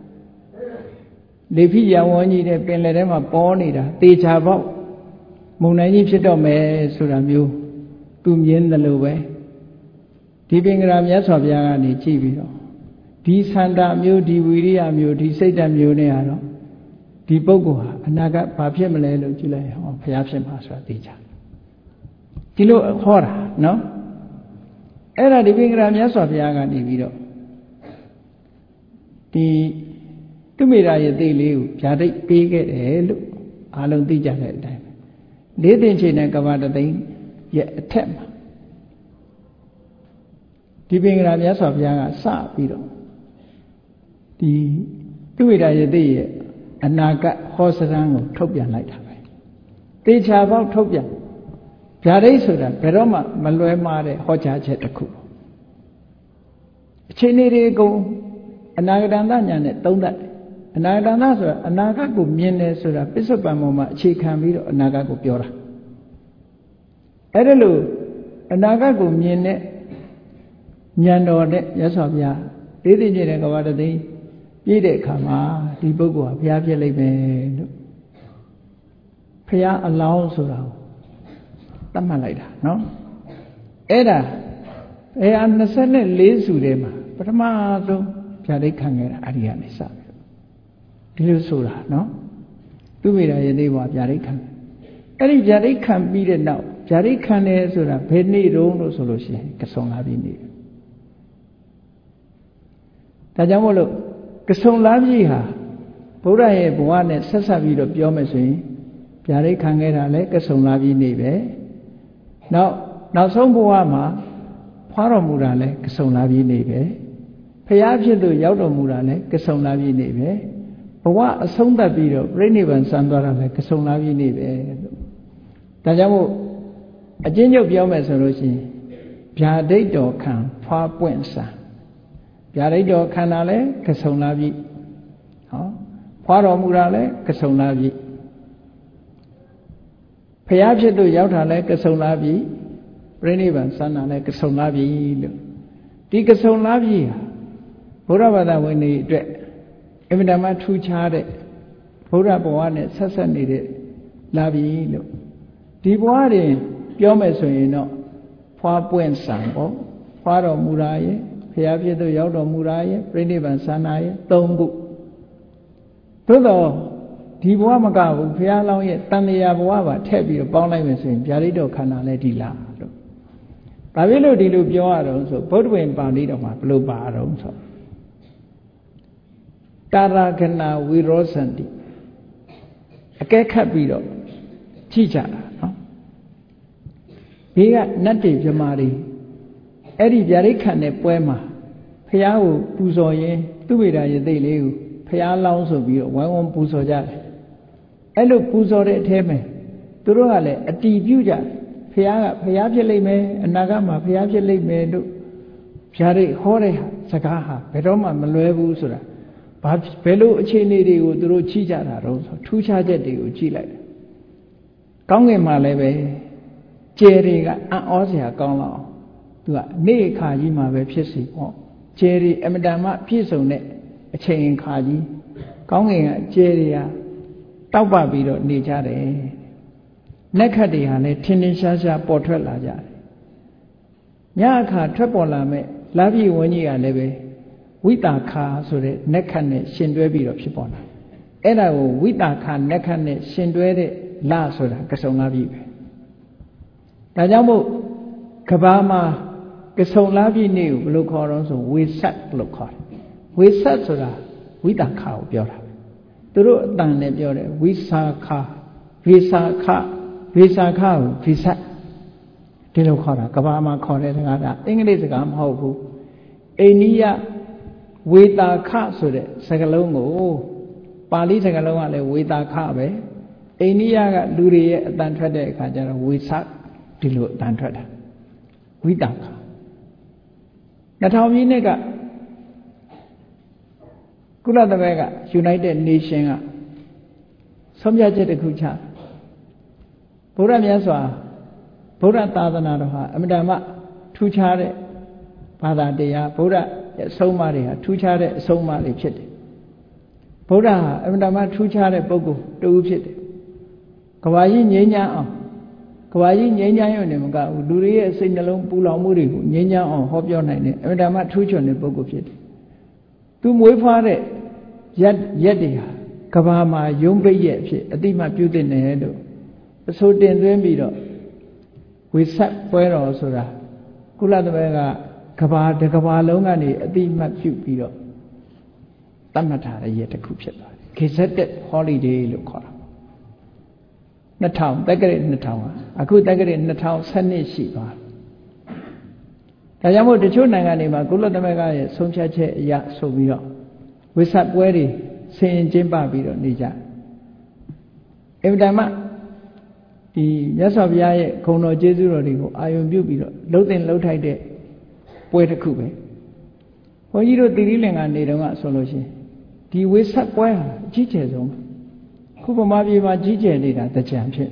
[SPEAKER 1] လေဖိရဝန်းကြီးတဲ့ပင်လယ်ထဲမှာပေါ်နေတာတေချာပေါက်မုန်တိုင်းကြီးဖြစ်တော့မယ်ဆိုတာမျိုးသူမြင်တယ်လို့ပဲဒီပင်ကရာမြတ်စွာဘုရားကနေကြည့်ပြီးတော့ဒီသန္တာမျိုးဒီဝိရိယမျိုးဒီစိတ်ဓာတ်မျိုးနဲ့ကတော့ဒီပုဂ္ဂိုလ်ဟာအနာဂတ်ဘာဖြစ်မလဲလို့ကြည့်လိုက်ဟောဘုရားဖြစ်မှာဆိုတာသိကြဒီလိုဟောတာနော်အဲ့ဒါဒီပင်ကရာမြတ်စွာဘုရားကနေပြီးတော့ဒီသူမိရာရဲ့သိလေးကိုဗျာဒိတ်ပေးခဲ့တယ်လို့အားလုံးသိကြတဲ့အတိုင်းလေးသိင်ချိန်နဲ့ကဘာတသိန်းရဲ့အထက်မှာဒီပင်ကရာမြတ်စွာဘုရားကစပြီးတော့ဒီသူမိရာရဲ့သိရဲ့အနာဂတ်ဟောစရန်ကိုထုတ်ပြန်လိုက်တာပဲတေချာပေါက်ထုတ်ပြန်ဗျာဒိတ်ဆိုတာဘယ်တော့မှမလွဲမှားတဲ့ဟောကြားချက်တစ်ခုအချိန်လေးတွေအကုန်အနာဂတန်တညာနဲ့သုံးသပ်တယ်အနာဂတန်တဆိုတာအနာဂတ်ကိုမြင်တယ်ဆိုတာပစ္စုပန်ပေါ်မှာအခြေခံပြီးတော့အနာဂတ်ကိုပြောတာအဲ့ဒါလို့အနာဂတ်ကိုမြင်တဲ့ဉာဏ်တော်နဲ့ရသော်ဗျာလေးသိကျတဲ့ကဘာတသိပြည့်တဲ့အခါမှာဒီပုဂ္ဂိုလ်ဟာဘုရားဖြစ်လိမ့်မယ်လို့ဘုရားအလောင်းဆိုတာကိုသတ်မှတ်လိုက်တာနော်အဲ့ဒါဘယ်ဟာနှစ်ဆယ်လေးစုထဲမှာပထမဆုံးဗျာဒိတ်ခံခဲ့တာအရိယာနေစပြီဒီလိုဆိုတာနော်သူမိတာယနေ့ဘွားဗျာဒိတ်ခံအဲ့ဒီဗျာဒိတ်ခံပြီးတဲ့နောက်ဗျာဒိတ်ခံတယ်ဆိုတာဘယ်နေ့တုန်းလို့ဆိုလို့ရှိရင်ကဆုံလာပြီနေ့ဒါကြောင့်မို့လို့ကဆုံလာပြီဟာဘုရားရဲ့ဘဝနဲ့ဆက်ဆက်ပြီးတော့ပြောမယ်ဆိုရင်ဗျာဒိတ်ခံခဲ့တာလဲကဆုံလာပြီနေ့ပဲနောက်နောက်ဆုံးဘဝမှာဖွားတော်မူတာလဲကဆုံလာပြီနေ့ပဲဖျားဖြစ်သူရောက်တော်မူတာလဲကဆုံလာပြီနေ့ပဲဘဝအဆုံးသတ်ပြီးတော့ပြိဋိဘံစံသွားတာလဲကဆုံလာပြီနေ့ပဲလို့ဒါကြောင့်မို့အချင်းချုပ်ပြောမယ်ဆိုလို့ရှိရင်ဗျာဒိတ်တော်ခံဖွားပွင့်စံဗျာဒိတ်တော်ခံတာလဲကဆုံလာပြီဟောဖွားတော်မူတာလဲကဆုံလာပြီဖျားဖြစ်သူရောက်တာလဲကဆုံလာပြီပြိဋိဘံစံတာလဲကဆုံလာပြီလို့ဒီကဆုံလာပြီဟာဘုရားဘာသာဝင်တွေအတွက်အမြဲတမ်းထူးခြားတဲ့ဘုရားဘဝနဲ့ဆက်ဆက်နေတဲ့လာပြီလို့ဒီဘဝတွင်ပြောမယ်ဆိုရင်တော့ဖွားပွင့်စံပေါ့ဖွားတော်မူတာရဲ့ဖျားဖြစ်သူရောက်တော်မူတာရဲ့ပြိဋိဘံစံတာရဲ့သုံးခုသို့တော့ဒီဘဝမကဘူးဘုရားလောင်းရဲ့တန်လျာဘဝပါထည့်ပြီးတော့ပေါင်းလိုက်မယ်ဆိုရင်ဗျာဒိတ်တော်ခန္ဓာလည်းဒီလားလို့ဒါဖြစ်လို့ဒီလိုပြောရတော့ဆိုဗုဒ္ဓဝင်ပါဠိတော်မှာဘယ်လိုပါတော့ဆိုတာရာဂနာဝီရောစန္တိအကဲခတ်ပြီးတော့ကြည့်ကြတာနော်ဒီကနတ်တွေပြမာတွေအဲ့ဒီဗျာဒိတ်ခံတဲ့ပွဲမှာဖះကိုပူဇော်ရင်းသူဝိဒါရသိတ်လေးကိုဖះလောင်းဆိုပြီးတော့ဝိုင်းဝန်းပူဇော်ကြတယ်အဲ့လိုပူဇော်တဲ့အထဲမှာသူတို့ကလည်းအတီးပြုကြတယ်ဖះကဖះဖြစ်လိမ့်မယ်အနာဂတ်မှာဖះဖြစ်လိမ့်မယ်လို့ဗျာဒိတ်ဟောတဲ့စကားဟာဘယ်တော့မှမလွဲဘူးဆိုတာဘာဘယ်လိုအခြေအနေတွေကိုသူတို့ချိကြတာတော့ဆိုထူးခြားချက်တွေကိုကြည့်လိုက်တယ်ကောင်းကင်မှာလည်းပဲကျယ်တွေကအံ့ဩစရာကောင်းလောက်သူကနေ့ခါကြီးမှာပဲဖြစ်စီပေါ့ကျယ်တွေအမတန်မှပြည့်စုံတဲ့အချိန်ခါကြီးကောင်းကင်ကကျယ်တွေကတောက်ပပြီးတော့နေကြတယ်နက်ခတ်တွေဟာလည်းထင်းထင်းရှားရှားပေါ်ထွက်လာကြတယ်ညအခါထွက်ပေါ်လာမဲ့လာပြီဝန်းကြီးကလည်းပဲဝိတာခါဆိုတဲ့နက်ခတ်နဲ့ရှင်တွဲပြီးတော့ဖြစ်ပေါ်လာအဲ့ဒါကိုဝိတာခါနက်ခတ်နဲ့ရှင်တွဲတဲ့လဆိုတာကစုံလာပြီပဲဒါကြောင့်မို့ကဘာမှာကစုံလာပြီနေ့ကိုဘယ်လိုခေါ်တော့ဆိုဝေဆက်လို့ခေါ်တယ်ဝေဆက်ဆိုတာဝိတာခါကိုပြောတာသူတို့အတန်နဲ့ပြောတယ်ဝိစာခါဝေစာခဝေစာခကိုဝိဆက်ဒီလိုခေါ်တာကဘာမှာခေါ်တဲ့စကားကအင်္ဂလိပ်စကားမဟုတ်ဘူးအိန္ဒိယဝေတာခဆိုတဲ့စကားလုံးကိုပါဠိစကားလုံးကလည်းဝေတာခပဲအိန္ဒိယကလူတွေရဲ့အတန်ထွက်တဲ့အခါကျတော့ဝေဆက်ဒီလိုအတန်ထွက်တာဝိတာခနှစ်ထောင်ပြည့်နှစ်ကကုလသမဂ္ဂ United Nation ကဆုံးဖြတ်ချက်တစ်ခုချဗုဒ္ဓမြတ်စွာဗုဒ္ဓသာသနာတော်ဟာအမြဲတမ်းထူးခြားတဲ့ဘာသာတရားဗုဒ္ဓရဲ့အဆုံးအမတွေဟာထူးခြားတဲ့အဆုံးအမတွေဖြစ်တယ်ဗုဒ္ဓဟာအမြဲတမ်းထူးခြားတဲ့ပုဂ္ဂိုလ်တူဖြစ်တယ်ကဘာကြီးငြိမ်းချမ်းအောင်ကဘာကြီးငြိမ်းချမ်းရုံနဲ့မကဘူးလူတွေရဲ့စိတ်နှလုံးပူလောင်မှုတွေကိုငြိမ်းချမ်းအောင်ဟောပြောနိုင်တဲ့အမြဲတမ်းထူးချွန်တဲ့ပုဂ္ဂိုလ်ဖြစ်တယ်သူမွေးဖွားတဲ့ရက်ရက်တွေဟာကဘာမှာယုံပိတ်ရဲ့အဖြစ်အတိမပြုသင့်တယ်လို့အဆိုတင်သွင်းပြီးတော့ဝိဆက်ပွဲတော်ဆိုတာကုလသမဂ္ဂကဘာတကဘာလုံးကနေအတိမပြုပြီးတော့သတ်မှတ်ထားတဲ့ရက်တစ်ခုဖြစ်သွားတယ် Gazetted Holiday လို့ခေါ်တာနှစ်ထောင်တက္ကရာနှစ်ထောင်ဟာအခုတက္ကရာနှစ်ထောင်ဆယ်နှစ်ရှိသွားတယ်ဒါကြောင့်မို့တချို့နိုင်ငံတွေမှာကုလသမဂ္ဂရဲ့ဆုံးဖြတ်ချက်အရဆိုပြီးတော့ဝိဆက်ပွဲတွေဆင်ရင်ကျင်းပပြီးတော့နေကြအင်တာမဒီမြတ်စွာဘုရားရဲ့ဂုဏ်တော်ကျေးဇူးတော်တွေကိုအာရုံပြုပြီးတော့လှုပ်တင်လှုပ်ထိုက်တဲ့ပွဲတစ်ခုပဲဘုန်းကြီးတို့တိရိလင်္ကာနေတုန်းကဆိုလို့ရှိရင်ဒီဝိဆက်ပွဲဟာအကြီးကျယ်ဆုံးခုဗမာပြည်မှာကြီးကျယ်နေတာတကြံဖြစ်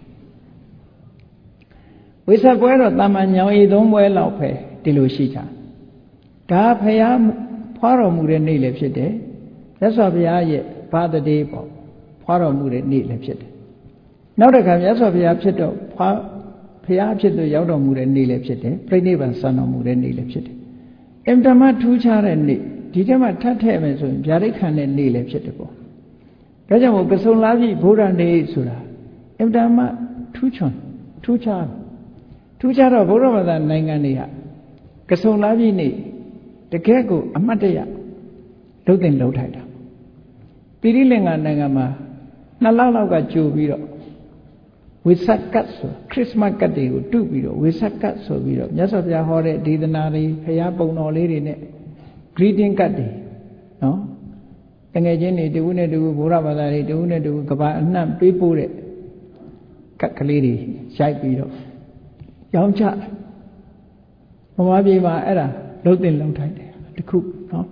[SPEAKER 1] ဝိဆက်ပွဲတော့တာမန်ညောင်ရည်သုံးပွဲလောက်ပဲဒီလိုရှိကြဒါဖရာဖွားတော်မူတဲ့နေ့လည်းဖြစ်တယ်မြတ်စွာဘုရားရဲ့ဘာတတိပေါ့ဖွားတော်မူတဲ့နေ့လည်းဖြစ်တယ်နောက်တစ်ခါမြတ်စွာဘုရားဖြစ်တော့ဖွားဘုရားဖြစ်သူရောက်တော်မူတဲ့နေ့လည်းဖြစ်တယ်ပြိဋိဘံစံတော်မူတဲ့နေ့လည်းဖြစ်တယ်အင်တမထူးခြားတဲ့နေ့ဒီထဲမှာထပ်ထည့်မယ်ဆိုရင်ဗျာဒိတ်ခံတဲ့နေ့လည်းဖြစ်တယ်ပေါ့ဒါကြောင့်မို့ကစုံလာပြီဗုဒ္ဓနေ့ဆိုတာအင်တမထူးချွန်ထူးခြားထူးခြားတော့ဗုဒ္ဓဘာသာနိုင်ငံတွေကကစုံလာပြီနေ့တကယ်ကိုအမတ်တရလှုပ်တင်လှုပ်ထိုက်တာပိရိလင်္ကာနိုင်ငံမှာနှစ်လလောက်ကကြိုပြီးတော့ဝိဆက်ကတ်ဆိုခရစ်စမတ်ကတ်တွေကိုတုပြီးတော့ဝိဆက်ကတ်ဆိုပြီးတော့မြတ်စွာဘုရားဟောတဲ့ဒေသနာတွေဖရာပုံတော်လေးတွေနဲ့ greeting ကတ်တွေနော်တငယ်ချင်းတွေတဝုနဲ့တဝုဗုဒ္ဓဘာသာတွေတဝုနဲ့တဝုကဘာအနှံ့ပေးပို့တဲ့ကတ်ကလေးတွေရိုက်ပြီးတော့ရောင်းချဘဝပြေမှာအဲ့ဒါလှုပ်တင်လှုပ်ထိုက်တယ်တခုနော်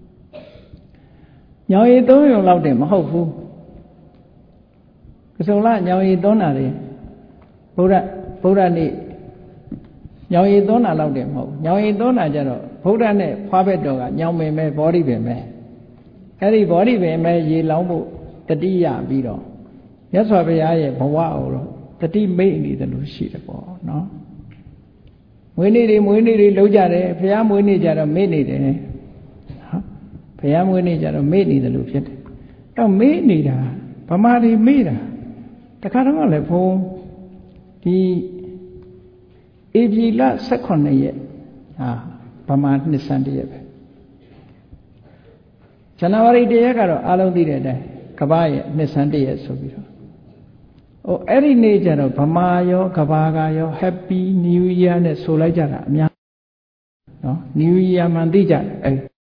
[SPEAKER 1] ညောင်ရည်သုံးရုံလောက်တယ်မဟုတ်ဘူးကစုံလညောင်ရည်သုံးတာတွေဗုဒ္ဓဗုဒ္ဓနေ့ညောင်ရည်သုံးတာလောက်တယ်မဟုတ်ညောင်ရည်သုံးတာကြတော့ဗုဒ္ဓနဲ့ဖွားဘက်တော်ကညောင်ပင်ပဲဘောဓိပင်ပဲအဲ့ဒီဘောဓိပင်ပဲရေလောင်းဖို့တတိယပြီးတော့မြတ်စွာဘုရားရဲ့ဘဝကိုတော့တတိမိတ်နေတယ်လို့ရှိတယ်ပေါ့နော်မွေးနေ့တွေမွေးနေ့တွေလုံးကြတယ်ဘုရားမွေးနေ့ကြတော့မေ့နေတယ်ဟာဘုရားမွေးနေ့ကြတော့မေ့နေတယ်လို့ဖြစ်တယ်တော့မေ့နေတာဗမာတွေမေ့တာတခါတော့လည်းဘုံဒီဧပြီလ十九ရက်ဟာဗမာနှစ်ဆန်းတရက်ပဲဇန်နဝါရီတရက်ကတော့အားလုံးသိတဲ့အတိုင်းကမ္ဘာရဲ့နှစ်ဆန်းတရက်ဆိုပြီးတော့ဟိုအဲ့ဒီနေ့ကျတော့ဗမာရောကမ္ဘာကရော Happy New Year နဲ့ဆိုလိုက်ကြတာအများနော် New Year မှန်သိကြအဲ့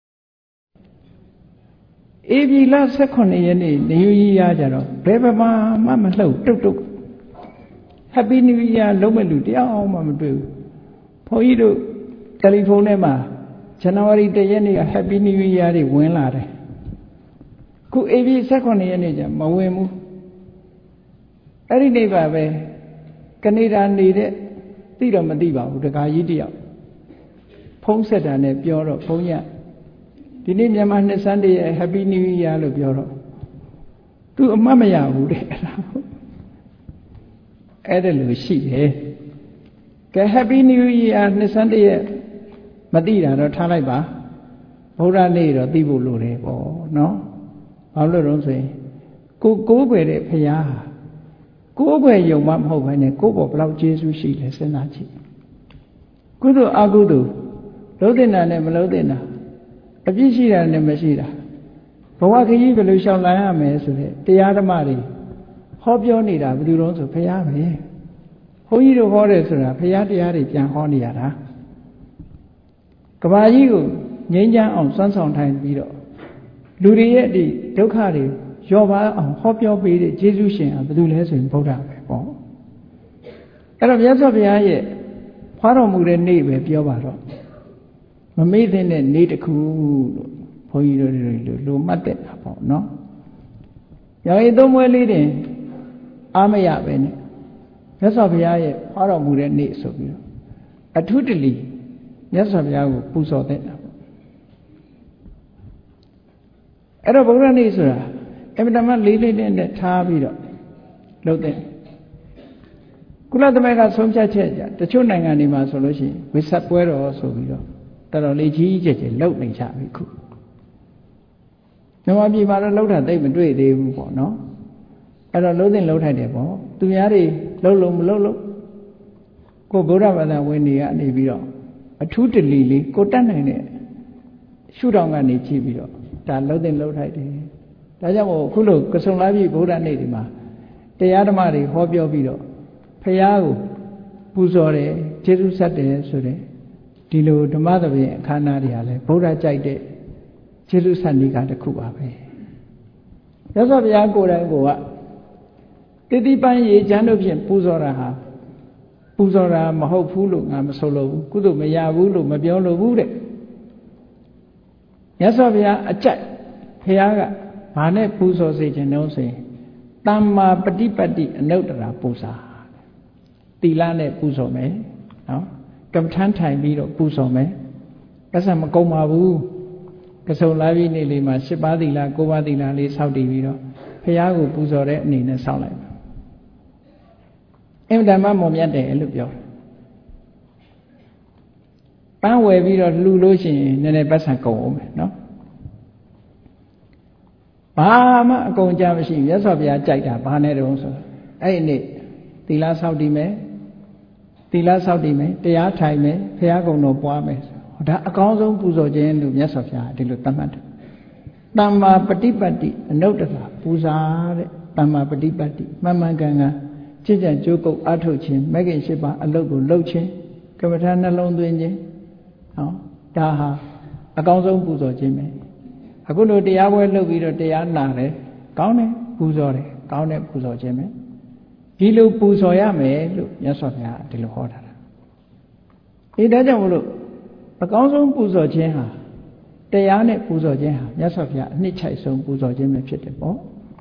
[SPEAKER 1] ဧပြီလ十九ရက်နေ့ New Year ကြတော့ဘယ်ဗမာမှမလှုပ်တုတ်တုတ် Happy New Year လုံးမဲ့လူတရားအောင်မှမတွေ့ဘူးဘုန်းကြီးတို့တယ်လီဖုန်းထဲမှာဇန်နဝါရီတရက်နေ့က Happy New Year တွေဝင်လာတယ်ခုဧပြီ十九ရက်နေ့ကျမဝင်ဘူးအဲ့ဒီနေ့ပါပဲကနေဒါနေတဲ့သိတော့မသိပါဘူးတခါကြီးတယောက်ဖုန်းဆက်တာနဲ့ပြောတော့ဘုန်းကြီးဒီနေ့မြန်မာနှစ်ဆန်းတည်းရဲ့ Happy New Year လို့ပြောတော့သူအမှတ်မရဘူးတဲ့အဲ့ဒါအဲ့ဒါလို့ရှိတယ်ကဲ Happy New Year နှစ်ဆန်းတည်းရဲ့မသိတာတော့ထားလိုက်ပါဗုဒ္ဓနေ့တော့သိဖို့လိုတယ်ပေါ့နော်ဘာလို့လဲဆိုရင်ကိုကိုးကွယ်တဲ့ဘုရားဟာကိုးကွယ်ယုံမှမဟုတ်ဘဲနဲ့ကိုယ့်ဘောဘယ်လောက်ကျေးဇူးရှိလဲစဉ်းစားကြည့်ကုသိုလ်အကုသိုလ်လုံးတင်တာနဲ့မလုံးတင်တာအပြစ်ရှိတာနဲ့မရှိတာဘဝခရီးဘယ်လိုရှောင်လာရမယ်ဆိုတဲ့တရားဓမ္မတွေဟောပြောနေတာဘယ်သူတုံးဆိုဘုရားပဲဘုန်းကြီးတို့ဟောတယ်ဆိုတာဘုရားတရားတွေပြန်ဟောနေရတာကဘာကြီးကိုငြိမ်းချမ်းအောင်စွမ်းဆောင်ထိုင်ပြီးတော့လူတွေရဲ့ဒီဒုက္ခတွေရောပါအောင်ဟောပြောပေးတဲ့ယေရှုရှင်ဟာဘယ်သူလဲဆိုရင်ဗုဒ္ဓပဲပေါ့အဲ့တော့မြတ်စွာဘုရားရဲ့ဖွားတော်မူတဲ့နေ့ပဲပြောပါတော့မမေ့တဲ့နေ့တစ်ခုလို့ဘုန်းကြီးတို့တွေလိုမှတ်တဲ့တာပေါ့နော်ရောင်ရည်သုံးပွဲလေးတင်အားမရပဲနဲ့မြတ်စွာဘုရားရဲ့ဖွားတော်မူတဲ့နေ့ဆိုပြီးတော့အထုတလီမြတ်စွာဘုရားကိုပူဇော်တဲ့တာပေါ့အဲ့တော့ဗုဒ္ဓနေ့ဆိုတာအမှန်တမ်းလေးလေးနဲ့ထားပြီးတော့လုပ်တဲ့ကုလသမဂ္ဂဆုံးဖြတ်ချက်ကြတချို့နိုင်ငံတွေမှာဆိုလို့ရှိရင်ဝိဆက်ပွဲတော်ဆိုပြီးတော့တော်တော်လေးကြီးကြီးကျယ်ကျယ်လုပ်နေကြပြီခုမြန်မာပြည်မှာတော့လှုပ်တာသိမတွေ့သေးဘူးပေါ့နော်အဲ့တော့လုံးသိလှုပ်ထိုက်တယ်ပေါ့သူများတွေလှုပ်လို့မလှုပ်လို့ကိုဗုဒ္ဓဘာသာဝင်တွေကနေပြီးတော့အထူးတလီလေးကိုတတ်နိုင်တဲ့ရှုထောင့်ကနေကြည့်ပြီးတော့ဒါလုံးသိလှုပ်ထိုက်တယ်ဒါကြောင့်မို့ခုလိုကဆုံလာပြီဗုဒ္ဓနေ့ဒီမှာတရားဓမ္မတွေဟောပြောပြီးတော့ဖရာကိုပူဇော်တယ်ကျေးဇူးဆက်တယ်ဆိုတဲ့ဒီလိုဓမ္မသဘင်အခမ်းအနားတွေဟာလဲဗုဒ္ဓကြိုက်တဲ့ကျေးဇူးဆက်နည်းကတစ်ခုပါပဲရသော်ဘုရားကိုယ်တိုင်ကိုကတိတိပန်းရေချမ်းတို့ဖြင့်ပူဇော်တာဟာပူဇော်တာမဟုတ်ဘူးလို့ငါမဆိုလို့ဘူးကုသိုလ်မရဘူးလို့မပြောလို့ဘူးတဲ့ရသော်ဘုရားအကြိုက်ဘုရားကဘာနဲ့ပူဇော်စေခြင်းတုံးဆိုရင်တမ္မာပฏิပတ်တိအနုတ္တရာပူဇာသီလနဲ့ပူဇော်မယ်နော်ကမ္မထမ်းထိုင်ပြီးတော့ပူဇော်မယ်ပတ်စံမကုန်ပါဘူးကဆုံလာပြီးနေ့လေးမှာ၈ပါးသီလ၉ပါးသီလလေးစောင့်တည်ပြီးတော့ဘုရားကိုပူဇော်တဲ့အနေနဲ့စောင့်လိုက်ပါအင်မတန်မှမွန်မြတ်တယ်လို့ပြောတယ်ပန်းဝယ်ပြီးတော့လှူလို့ရှိရင်နည်းနည်းပတ်စံကုန်အောင်မယ်နော်ဘာမှအကုန်ကြမရှိမြတ်စွာဘုရားကြိုက်တာဘာနဲ့တုံးဆိုအဲ့ဒီနေ့သီလစောင့်တည်မယ်သီလစောင့်တည်မယ်တရားထိုင်မယ်ဘုရားကုံတော်ပွားမယ်ဒါအကောင်းဆုံးပူဇော်ခြင်းလို့မြတ်စွာဘုရားဒီလိုသတ်မှတ်တယ်တမ္မာပฏิပတ်တိအနုတ္တရာပူဇာတဲ့တမ္မာပฏิပတ်တိမှန်မှန်ကန်ကန်ကြည်ကြံကြိုးကုပ်အားထုတ်ခြင်းမဂ္ဂင်၈ပါးအလုပ်ကိုလုပ်ခြင်းကမ္မထာနှလုံးသွင်းခြင်းဟောဒါဟာအကောင်းဆုံးပူဇော်ခြင်းပဲအခုလိုတရားပွဲလုပ်ပြီးတော့တရားနာတယ်ကောင်းတယ်ပူဇော်တယ်ကောင်းတယ်ပူဇော်ခြင်းပဲဒီလိုပူဇော်ရမယ်လို့မြတ်စွာဘုရားဒီလိုဟောတာအဲဒါကြောင့်မလို့အကောင်းဆုံးပူဇော်ခြင်းဟာတရားနဲ့ပူဇော်ခြင်းဟာမြတ်စွာဘုရားအနှစ်ချိုက်ဆုံးပူဇော်ခြင်းပဲဖြစ်တယ်ပေါ့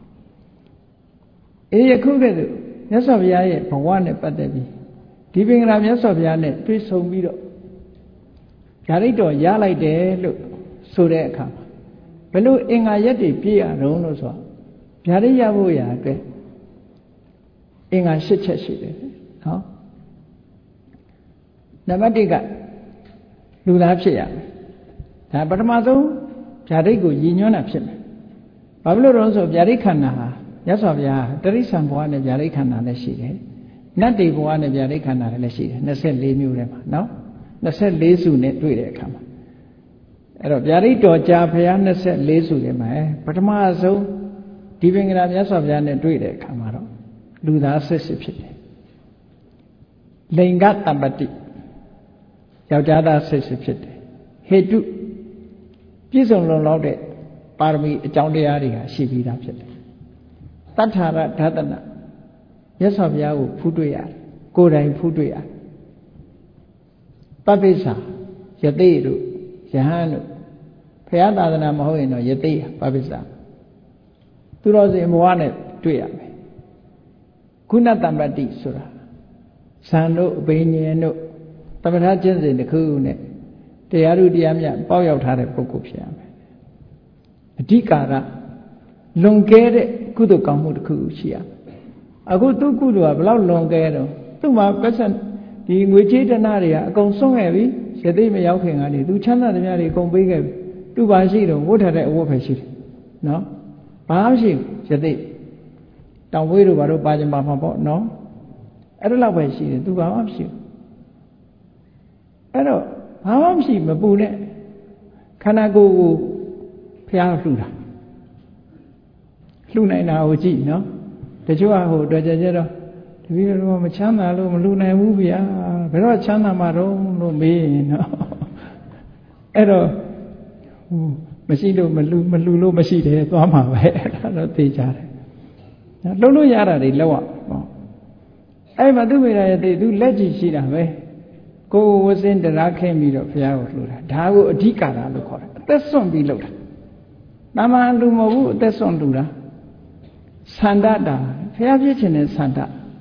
[SPEAKER 1] အေးယခုကဲ့သို့မြတ်စွာဘုရားရဲ့ဘဝနဲ့ပတ်သက်ပြီးဒီပင်ကရာမြတ်စွာဘုရားနဲ့တွေ့ဆုံပြီးတော့ဓာရိတ်တော်ရလိုက်တယ်လို့ဆိုတဲ့အခါမှာဘယ်လိုအင်္ဂါရက်တွေပြည့်ရတော့လို့ဆိုတော့ဓာရိတ်ရဖို့ရာအတွက်အင်္ဂါ၈ချက်ရှိတယ်နော်နံပါတ်၁ကလူသားဖြစ်ရမယ်ဒါပထမဆုံးဗျာဒိတ်ကိုရည်ညွှန်းတာဖြစ်မယ်ဘာဖြစ်လို့လဲဆိုဗျာဒိတ်ခန္ဓာဟာမြတ်စွာဘုရားတရိစ္ဆာန်ဘဝနဲ့ဗျာဒိတ်ခန္ဓာလည်းရှိတယ်နတ်တွေဘဝနဲ့ဗျာဒိတ်ခန္ဓာလည်းရှိတယ်၂၄မျိုးထဲမှာနော်၂၄စုနဲ့တွေ့တဲ့အခါမှာအဲ့တော့ဗျာဒိတ်တော်ကြာဘုရားနှစ်ဆက်လေးစုတယ်မှာပထမဆုံးဒီပင်ကရာမြတ်စွာဘုရားနဲ့တွေ့တဲ့အခါမှာတော့လူသားဆက်စစ်ဖြစ်တယ်လိင်္ဂတမ္ပတိယောက်ျားသားဆက်စစ်ဖြစ်တယ်ဟေတုပြည့်စုံလုံလောက်တဲ့ပါရမီအကြောင်းတရားတွေကရှိပြီးသားဖြစ်တယ်တတ္ထာရဓာတနာမြတ်စွာဘုရားကိုဖူးတွေ့ရတယ်ကိုယ်တိုင်ဖူးတွေ့ရတယ်ပပိစ္ဆာယသိတို့ယဟန်တို့ဘုရားသာသနာမဟုတ်ရင်တော့ယသိပပိစ္ဆာသူတော်စင်ဘဝနဲ့တွေ့ရမယ်ခုနတမ္ပတိဆိုတာဇန်တို့အဘိညာဉ်တို့တပ္ပထာကျင့်စဉ်တစ်ခုနဲ့တရားဥတရားမြတ်ပေါက်ရောက်ထားတဲ့ပုဂ္ဂိုလ်ဖြစ်ရမယ်အဓိကာရလွန်ကဲတဲ့ကုသိုလ်ကောင်းမှုတစ်ခုရှိရမယ်အခုသူကုသိုလ်ကဘလောက်လွန်ကဲတော့သူ့မှာပတ်စံဒီငွေကြေးတဏှာတွေကအကုန်ဆုံးခဲ့ပြီရသိမရောက်ခင်ကနေသူချမ်းသာသမျှတွေအကုန်ပေးခဲ့ပြီသူ့ဘာရှိတော့ဝတ်ထားတဲ့အဝတ်ပဲရှိတယ်နော်ဘာမှရှိရသိတောင်ဝေးတို့ဘာတို့ပါကြမှာမှာပေါ့နော်အဲ့ဒါလောက်ပဲရှိတယ်သူဘာမှမရှိဘူးအဲ့တော့ဘာမှမရှိမပူနဲ့ခန္ဓာကိုယ်ကိုဖျားလှူတာလှူနိုင်တာကိုကြည့်နော်တချို့ကဟိုတော်ကြကြတော့တပည့်တော်မချမ်းသာလို့မလှူနိုင်ဘူးဗျာဘယ်တော့ချမ်းသာမှာတော့လို့မေးရင်နော်အဲ့တော့ဟိုမရှိလို့မလှူမလှူလို့မရှိတယ်သွားမှာပဲအဲ့ဒါတော့သိကြတယ်လှုပ်လို့ရတာတွေလောက်အောင်ပေါ့အဲ့မှာသူ့မိသားရဲ့သိသူလက်ကြည့်ရှိတာပဲကိုယ်ဝစင်းတရားခင်းပြီးတော့ဘုရားကိုလှူတာဒါကိုအဓိကတာလို့ခေါ်တယ်အသက်စွန့်ပြီးလှုပ်တာတမန်လူမဟုတ်ဘူးအသက်စွန့်လှူတာဆန္ဒတာဘုရားပြည့်ချင်တဲ့ဆန္ဒ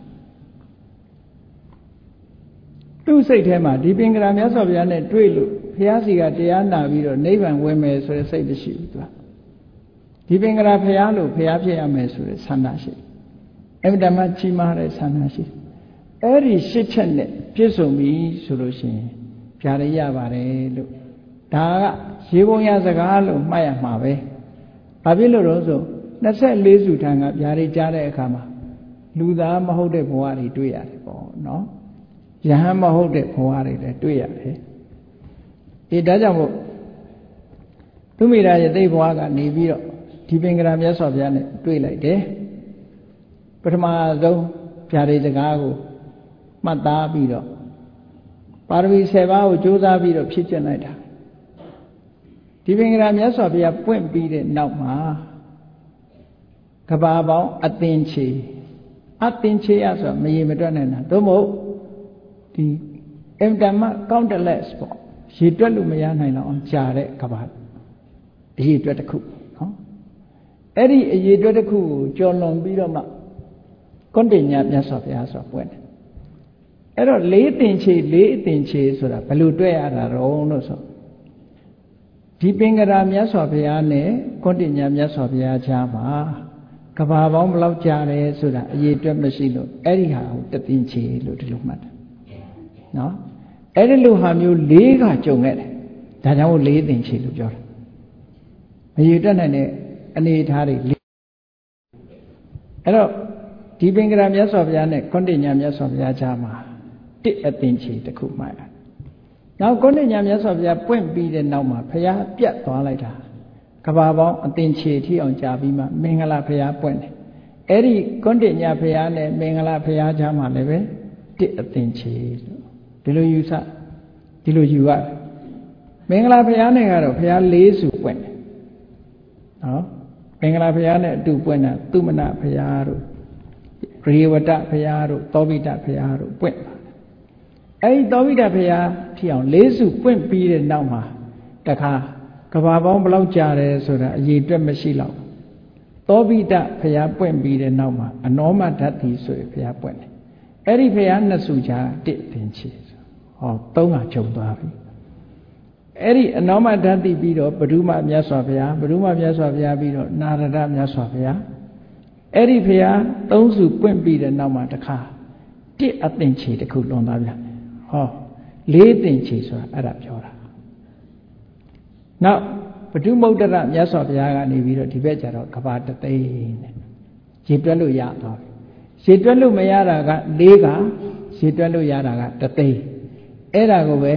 [SPEAKER 1] သူ့စိတ်ထဲမှာဒီပင်ကရာမြတ်စွာဘုရားနဲ့တွေ့လို့ဘုရားစီကတရားနာပြီးတော့နိဗ္ဗာန်ဝင်မယ်ဆိုတဲ့စိတ်မရှိဘူးသူကဒီပင်ကရာဘုရားလို့ဘုရားဖြစ်ရမယ်ဆိုတဲ့ဆန္ဒရှိအမြဲတမ်းကြီးမားတဲ့ဆန္ဒရှိအဲ့ဒီရှစ်ချက်နဲ့ပြည့်စုံပြီဆိုလို့ရှိရင်ဗျာဒိတ်ရပါတယ်လို့ဒါကရေပုံရစကားလို့မှတ်ရမှာပဲဘာဖြစ်လို့လဲဆိုနှစ်ဆက်လေးစုထံကဗျာဒိတ်ကြားတဲ့အခါမှာလူသားမဟုတ်တဲ့ဘဝတွေတွေ့ရတယ်ပေါ့နော်ယဟန်မဟုတ်တဲ့ဘဝတွေလည်းတွေ့ရတယ်ဒီဒါကြောင့်မို့သူမိသားရဲ့သိဘဝကနေပြီးတော့ဒီပင်ကရာမြတ်စွာဘုရားနဲ့တွေ့လိုက်တယ်ပထမဆုံးဗျာဒိတ်စကားကိုမှတ်သားပြီးတော့ပါရမီဆယ်ပါးကိုကြိုးစားပြီးတော့ဖြစ်ကျင့်လိုက်တာဒီပင်ကရာမြတ်စွာဘုရားပွင့်ပြီးတဲ့နောက်မှာကဘာပေါင်းအသင်ချေအသင်ချေရဆိုမရေမတွက်နိုင်တာသို့မဟုတ်ဒီအင်တမကောင်းတလက်ပေါ့ရေတွက်လို့မရနိုင်တော့အောင်ကြာတဲ့ကဘာအရေတွက်တစ်ခုနော်အဲ့ဒီအရေတွက်တစ်ခုကိုကျော်လွန်ပြီးတော့မှကွန်တင်ညာမြတ်စွာဘုရားဆိုပွင့်တယ်အဲ့တော့လေးအသင်ချေလေးအသင်ချေဆိုတာဘယ်လိုတွက်ရတာတော့လို့ဆိုဒီပင်ကရာမြတ်စွာဘုရားနဲ့ကွန်တင်ညာမြတ်စွာဘုရားကြားမှာကဘာပေါင်းဘယ်လောက်ကြာတယ်ဆိုတာအရေးတွက်မရှိလို့အဲ့ဒီဟာကိုတသင်ချေလို့ဒီလိုမှတ်တယ်နော်အဲ့ဒီလိုဟာမျိုးလေးကကြုံခဲ့တယ်ဒါကြောင့်လေးသင်ချေလို့ပြောတယ်အရေးတွက်နိုင်တဲ့အနေအထားတွေလေးအဲ့တော့ဒီပင်ကရာမြတ်စွာဘုရားနဲ့ကွန်တင်ညာမြတ်စွာဘုရားကြားမှာတစ်အသင်ချေတစ်ခုမှတ်ရတယ်နောက်ကွန်တင်ညာမြတ်စွာဘုရားပွင့်ပြီးတဲ့နောက်မှာဘုရားပြတ်သွားလိုက်တာကဘာပေါင်းအသင်ချေထိအောင်ကြာပြီးမှမင်္ဂလာဘုရားပွင့်တယ်အဲ့ဒီကွန်တင်ညာဘုရားနဲ့မင်္ဂလာဘုရားကြားမှာလည်းပဲတစ်အသင်ချေလို့ဒီလိုယူဆဒီလိုယူရတယ်မင်္ဂလာဘုရားနဲ့ကတော့ဘုရားလေးစုပွင့်တယ်နော်မင်္ဂလာဘုရားနဲ့အတူပွင့်တာသုမနဘုရားတို့ရေဝတဘုရားတို့သောဘိတဘုရားတို့ပွင့်ပါတယ်အဲဒီသောဘိတဘုရားဖြစ်အောင်လေးစုပွင့်ပြီးတဲ့နောက်မှာတခါကဘာပေါင်းဘယ်လောက်ကြာတယ်ဆိုတာအရေးတွက်မရှိတော့သောဘိတဘုရားပွင့်ပြီးတဲ့နောက်မှာအနောမဓာတ်တိဆိုရဘုရားပွင့်တယ်အဲ့ဒီဘုရားနှစ်စုကြားတစ်သင်ချေဟောသုံးကဂျုံသွားပြီအဲ့ဒီအနောမဓာတ်တိပြီးတော့ဘုရုမမြတ်စွာဘုရားဘုရုမမြတ်စွာဘုရားပြီးတော့နာရဒမြတ်စွာဘုရားအဲ့ဒီဘုရားသုံးစုပွင့်ပြီးတဲ့နောက်မှာတခါတစ်အသင်ချေတစ်ခုလွန်သွားပြန်ဟောလေးသင်ချေဆိုတာအဲ့ဒါပြောတာနောက်ဘုဒ္ဓမုဒ္ဒရမြတ်စွာဘုရားကနေပြီးတော့ဒီဘက်ကျတော့ကဘာတသိန်းနဲ့ရေတွက်လို့ရသွားပြီရေတွက်လို့မရတာကလေးကရေတွက်လို့ရတာကတသိန်းအဲ့ဒါကိုပဲ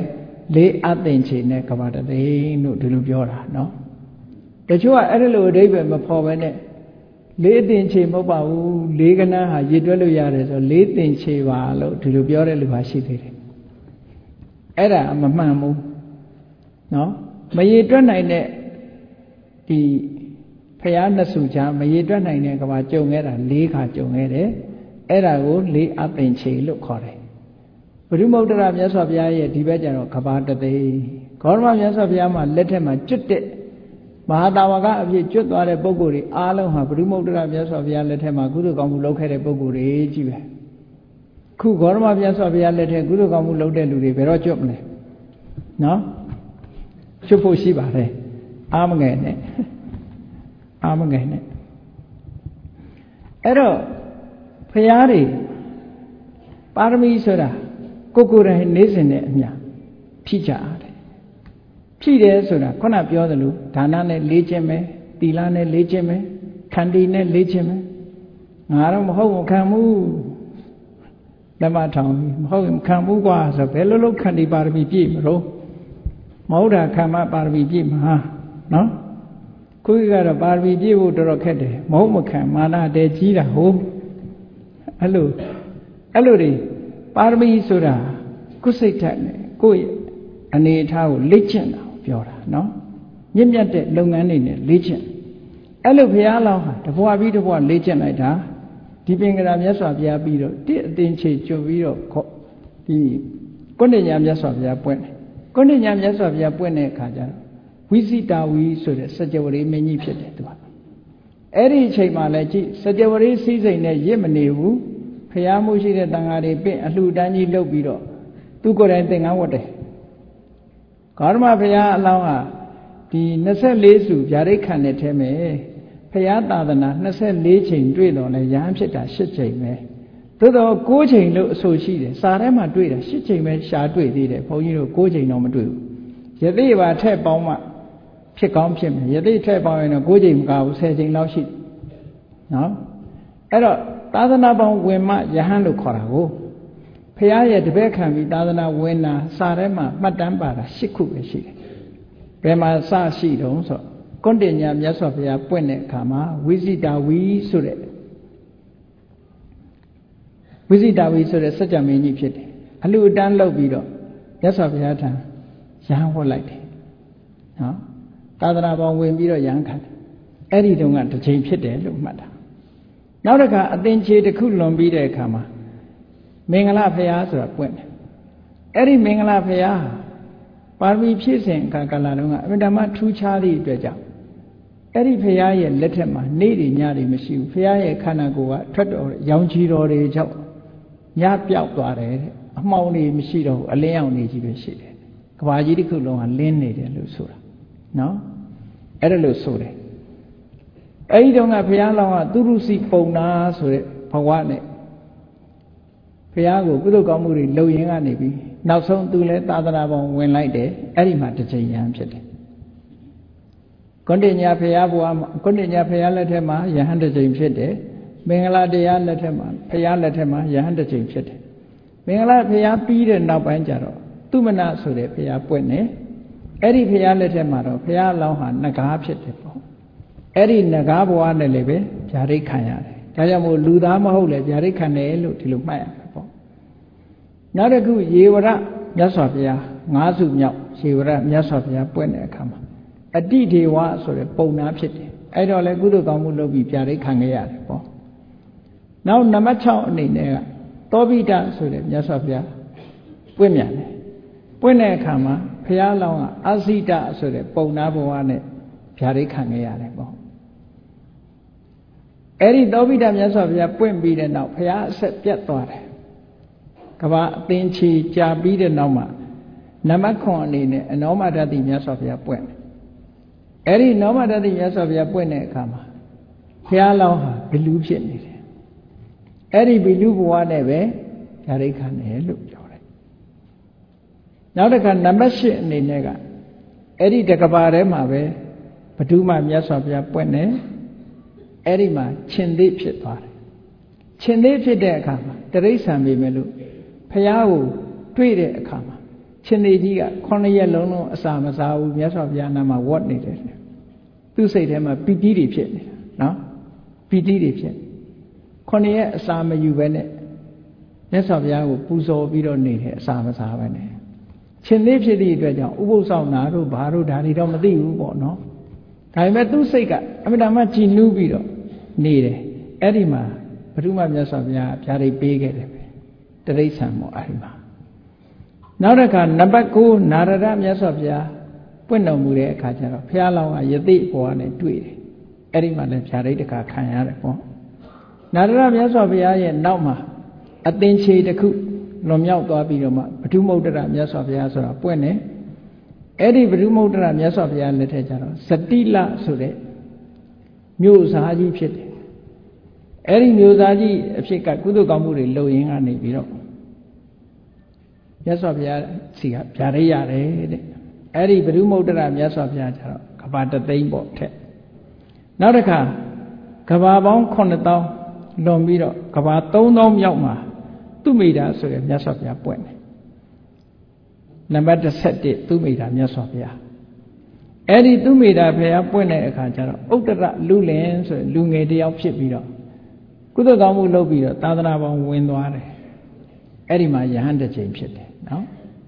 [SPEAKER 1] လေးအသင်္ချေနဲ့ကဘာတသိန်းတို့ဒီလိုပြောတာနော်တချို့ကအဲ့ဒီလိုအဓိပ္ပာယ်မဖော်ဘဲနဲ့လေးသင်္ချေမဟုတ်ပါဘူးလေးကဏ္ဍဟာရည်တွက်လို့ရတယ်ဆိုလေးသင်္ချေပါလို့ဒီလိုပြောတဲ့လူပါရှိသေးတယ်အဲ့ဒါမမှန်ဘူးနော်မရည်တွက်နိုင်တဲ့ဒီဖရာနှစ်စုချာမရည်တွက်နိုင်တဲ့ကဘာကြုံခဲ့တာလေးခါကြုံခဲ့တယ်အဲ့ဒါကိုလေးအသင်္ချေလို့ခေါ်တယ်ဘုရုမုဒ္ဒရာမြတ်စွာဘုရားရဲ့ဒီဘက်ကျတော့ကဘာတသိန်းဂေါတမမြတ်စွာဘုရားမှာလက်ထက်မှာကျွတ်တဲ့မဟာတာဝကအဖြစ်ကျွတ်သွားတဲ့ပုဂ္ဂိုလ်တွေအားလုံးဟာဘုရုမုဒ္ဒရာမြတ်စွာဘုရားလက်ထက်မှာကုသိုလ်ကောင်းမှုလုပ်ခဲ့တဲ့ပုဂ္ဂိုလ်တွေကြီးပဲခုဂေါတမမြတ်စွာဘုရားလက်ထက်ကုသိုလ်ကောင်းမှုလုပ်တဲ့လူတွေဘယ်တော့ကျွတ်မလဲနော်ကျွတ်ဖို့ရှိပါတယ်အားမငယ်နဲ့အားမငယ်နဲ့အဲ့တော့ဘုရားတွေပါရမီဆိုတာကိုကိုယ်တိုင်နေစဉ်နဲ့အမျှဖြည့်ကြရတယ်ဖြည့်တယ်ဆိုတာခုနပြောသလိုဒါနနဲ့လေးခြင်းပဲသီလနဲ့လေးခြင်းပဲခန္တီနဲ့လေးခြင်းပဲငါတော့မဟုတ်မခံဘူးလက်မထောင်မဟုတ်မခံဘူးကွာဆိုဘယ်လိုလုပ်ခန္တီပါရမီပြည့်မလို့မဟုတ်တာခံမပါရမီပြည့်မှာနော်ခုကတော့ပါရမီပြည့်ဖို့တော်တော်ခက်တယ်မဟုတ်မခံမာနတဲကြီးတာဟုတ်အဲ့လိုအဲ့လိုတွေပါရမီဆိုတာကိုယ်စိတ်ဓာတ်နဲ့ကိုယ့်ရဲ့အနေအထားကိုလေ့ကျင့်တာပြောတာနော်မြင့်မြတ်တဲ့လုပ်ငန်းတွေနဲ့လေ့ကျင့်အဲ့လိုဘုရားလောင်းဟာတဘွားပြီးတဘွားလေ့ကျင့်လိုက်တာဒီပင်ကရာမြတ်စွာဘုရားပြီးတော့တိအသင်္ချေကျွတ်ပြီးတော့ဒီကုဏ္ဏညာမြတ်စွာဘုရားပွင့်တယ်ကုဏ္ဏညာမြတ်စွာဘုရားပွင့်တဲ့အခါကျတော့ဝိစိတာဝီဆိုတဲ့စัจ java ရိမင်းကြီးဖြစ်တယ်သူကအဲ့ဒီအချိန်မှလည်းကြည့်စัจ java ရိစည်းစိမ်နဲ့ရစ်မနေဘူးဘုရားမှုရှိတဲ့တန်ဃာတွေပြင့်အလှူဒန်းကြီးလုပ်ပြီးတော့သူကိုယ်တိုင်သင်္ကန်းဝတ်တယ်ဂေါတမဘုရားအလောင်းဟာဒီနှစ်ဆယ့်လေးစုဗျာဒိတ်ခံတဲ့ထဲမှာဘုရားသာသနာနှစ်ဆယ့်လေးချိန်တွေ့တော့လဲရဟန်းဖြစ်တာရှစ်ချိန်ပဲသို့တော့ကိုးချိန်လို့အဆိုရှိတယ်စာထဲမှာတွေ့တာရှစ်ချိန်ပဲရှားတွေ့သေးတယ်ဘုန်းကြီးတို့ကိုးချိန်တော့မတွေ့ဘူးယသိပါထက်ပေါင်းမှဖြစ်ကောင်းဖြစ်မယ်ယသိထက်ပေါင်းရင်တော့ကိုးချိန်မကဘူးဆယ်ချိန်လောက်ရှိနော်အဲ့တော့သာသနာပေါင်းဝင်မှယဟန်လို့ခေါ်တာကိုဖရာရဲ့တပည့်ခံပြီးသာသနာဝင်တာစာထဲမှာမှတ်တမ်းပါတာ၈ခုပဲရှိတယ်ဘယ်မှာစရှိတုံးဆိုကုဏ္ဏညာမြတ်စွာဘုရားပွင့်တဲ့အခါမှာဝိဇိတာဝီဆိုတဲ့ဝိဇိတာဝီဆိုတဲ့စัจ java မင်းကြီးဖြစ်တယ်အလှူအတန်းလုပ်ပြီးတော့မြတ်စွာဘုရားထံရဟန်းဝတ်လိုက်တယ်နော်သာသနာပေါင်းဝင်ပြီးတော့ရဟန်းခံတယ်အဲ့ဒီတုန်းကတစ်ချိန်ဖြစ်တယ်လို့မှတ်တာနောက်တစ်ခါအသင်္ချေတစ်ခုလွန်ပြီးတဲ့အခါမှာမင်္ဂလာဘုရားဆိုတာပွင့်တယ်အဲ့ဒီမင်္ဂလာဘုရားပါရမီဖြည့်စဉ်အခါကာလတုန်းကအမြဲတမ်းထူးခြားသည့်အတွက်ကြောင့်အဲ့ဒီဘုရားရဲ့လက်ထက်မှာနေ့တွေညတွေမရှိဘူးဘုရားရဲ့ခန္ဓာကိုယ်ကထွက်တော်ရောင်ချီတော်တွေကြောင့်ညပြောက်သွားတယ်တဲ့အမှောင်တွေမရှိတော့ဘူးအလင်းရောင်တွေကြီးပဲရှိတယ်ကဘာကြီးတစ်ခုလုံးကလင်းနေတယ်လို့ဆိုတာနော်အဲ့ဒါလို့ဆိုတယ်အဲ့ဒီတုန်းကဘုရားလောင်းကသူရုစီပုံနာဆိုတဲ့ဘဝနဲ့ဘုရားကိုကုသိုလ်ကောင်းမှုတွေလုပ်ရင်းကနေပြီးနောက်ဆုံးသူလည်းသာသနာပေါင်းဝင်လိုက်တယ်အဲ့ဒီမှာတစ်ချိန်ရဟန်းဖြစ်တယ်ကုဏ္ဏညာဘုရားဘဝမှာကုဏ္ဏညာဘုရားလက်ထက်မှာယဟန်တစ်ချိန်ဖြစ်တယ်မင်္ဂလာတရားလက်ထက်မှာဘုရားလက်ထက်မှာယဟန်တစ်ချိန်ဖြစ်တယ်မင်္ဂလာဘုရားပြီးတဲ့နောက်ပိုင်းကျတော့သူမနဆိုတဲ့ဘုရားပွင့်တယ်အဲ့ဒီဘုရားလက်ထက်မှာတော့ဘုရားအလောင်းဟာနဂါးဖြစ်တယ်ပေါ့အဲ့ဒီနဂါးဘဝနဲ့လည်းပဲဗျာဒိတ်ခံရတယ်ဒါကြောင့်မို့လူသားမဟုတ်လေဗျာဒိတ်ခံတယ်လို့ဒီလိုမှတ်ရမှာပေါ့နောက်တစ်ခုယေဝရမြတ်စွာဘုရားငါးစုမြောက်ယေဝရမြတ်စွာဘုရားပွင့်တဲ့အခါမှာအတိဒေဝဆိုတဲ့ပုံနာဖြစ်တယ်အဲ့တော့လေကုသိုလ်ကောင်းမှုလုပ်ပြီးဗျာဒိတ်ခံခဲ့ရတယ်ပေါ့နောက်နံပါတ်၆အနေနဲ့ကသောဘိတဆိုတဲ့မြတ်စွာဘုရားပွင့်မြန်တယ်ပွင့်တဲ့အခါမှာဘုရားလောင်းကအဇိတဆိုတဲ့ပုံနာဘဝနဲ့ဗျာဒိတ်ခံခဲ့ရတယ်ပေါ့အဲ့ဒီသောဘိတမြတ်စွာဘုရားပွင့်ပြီးတဲ့နောက်ဘုရားအဆက်ပြတ်သွားတယ်ကဘာအသင်္ချေကြာပြီးတဲ့နောက်မှာနံပါတ်၇အနေနဲ့အနောမတတိမြတ်စွာဘုရားပွင့်တယ်အဲ့ဒီနောမတတိမြတ်စွာဘုရားပွင့်တဲ့အခါမှာဘုရားလောင်းဟာဘီလူဖြစ်နေတယ်အဲ့ဒီဘီလူဘဝနဲ့ပဲဗျာဒိတ်ခံတယ်လို့ပြောတယ်နောက်တစ်ခါနံပါတ်၈အနေနဲ့ကအဲ့ဒီတကဘာထဲမှာပဲဘဒုမမြတ်စွာဘုရားပွင့်တယ်အဲ့ဒီမှာရှင်သေးဖြစ်သွားတယ်ရှင်သေးဖြစ်တဲ့အခါမှာတရိစ္ဆာန်ပေမဲ့လို့ဘုရားကိုတွေ့တဲ့အခါမှာရှင်သေကြီးကခုနှစ်ရက်လုံးလုံးအစာမစားဘူးမြတ်စွာဘုရားနာမှာဝတ်နေတယ်သူ့စိတ်ထဲမှာပီတိတွေဖြစ်နေတာနော်ပီတိတွေဖြစ်ခုနှစ်ရက်အစာမယူဘဲနဲ့မြတ်စွာဘုရားကိုပူဇော်ပြီးတော့နေတယ်အစာမစားဘဲနဲ့ရှင်သေဖြစ်သည့်အတွက်ကြောင့်ဥပုသ်ဆောင်နာတို့ဘာတို့ဒါတွေတော့မသိဘူးပေါ့နော်ဒါပေမဲ့သူ့စိတ်ကအမြဲတမ်းကြည်နူးပြီးတော့နေတယ်အဲ့ဒီမှာဘုရားမြတ်စွာဘုရားဗျာဒိတ်ပေးခဲ့တယ်ပဲတရိစ္ဆာန်ပေါ့အဲ့ဒီမှာနောက်တစ်ခါနံပါတ်ကိုနာရဒမြတ်စွာဘုရားပွင့်တော်မူတဲ့အခါကျတော့ဘုရားလောင်းကယသိပေါ်နဲ့တွေ့တယ်အဲ့ဒီမှာလည်းဗျာဒိတ်တစ်ခါခံရတယ်ပေါ့နာရဒမြတ်စွာဘုရားရဲ့နောက်မှာအသင်္ချေတစ်ခုလွန်မြောက်သွားပြီးတော့မှပထုမုဒ္ဒရမြတ်စွာဘုရားဆိုတာပွင့်တယ်အဲ့ဒီပထုမုဒ္ဒရမြတ်စွာဘုရားလက်ထက်ကျတော့ဇတိလဆိုတဲ့မြို့စားကြီးဖြစ်တယ်အဲ့ဒီမြို့သားကြီးအဖြစ်ကကုသိုလ်ကောင်းမှုတွေလုပ်ရင်းကနေပြီးတော့မြတ်စွာဘုရားစီကဗျာဒိတ်ရတယ်တဲ့အဲ့ဒီဘုရုမုဒ္ဒရာမြတ်စွာဘုရားကျတော့ကဘာတသိန်းပေါ့ထက်နောက်တစ်ခါကဘာပေါင်းခုနှစ်သောင်းလွန်ပြီးတော့ကဘာသုံးသောင်းမြောက်မှာသူမိတာဆိုရယ်မြတ်စွာဘုရားပွင့်တယ်နံပါတ်တစ်ဆယ့်တစ်သူမိတာမြတ်စွာဘုရားအဲ့ဒီသူမိတာဘုရားပွင့်တဲ့အခါကျတော့ဥတ္တရလူလင်ဆိုလူငယ်တယောက်ဖြစ်ပြီးတော့ကုသိုလ်ကောင်းမှုလုပ်ပြီးတော့သာသနာပေါင်းဝင်သွားတယ်အဲ့ဒီမှာယဟန်တစ်ချိန်ဖြစ်တယ်နော်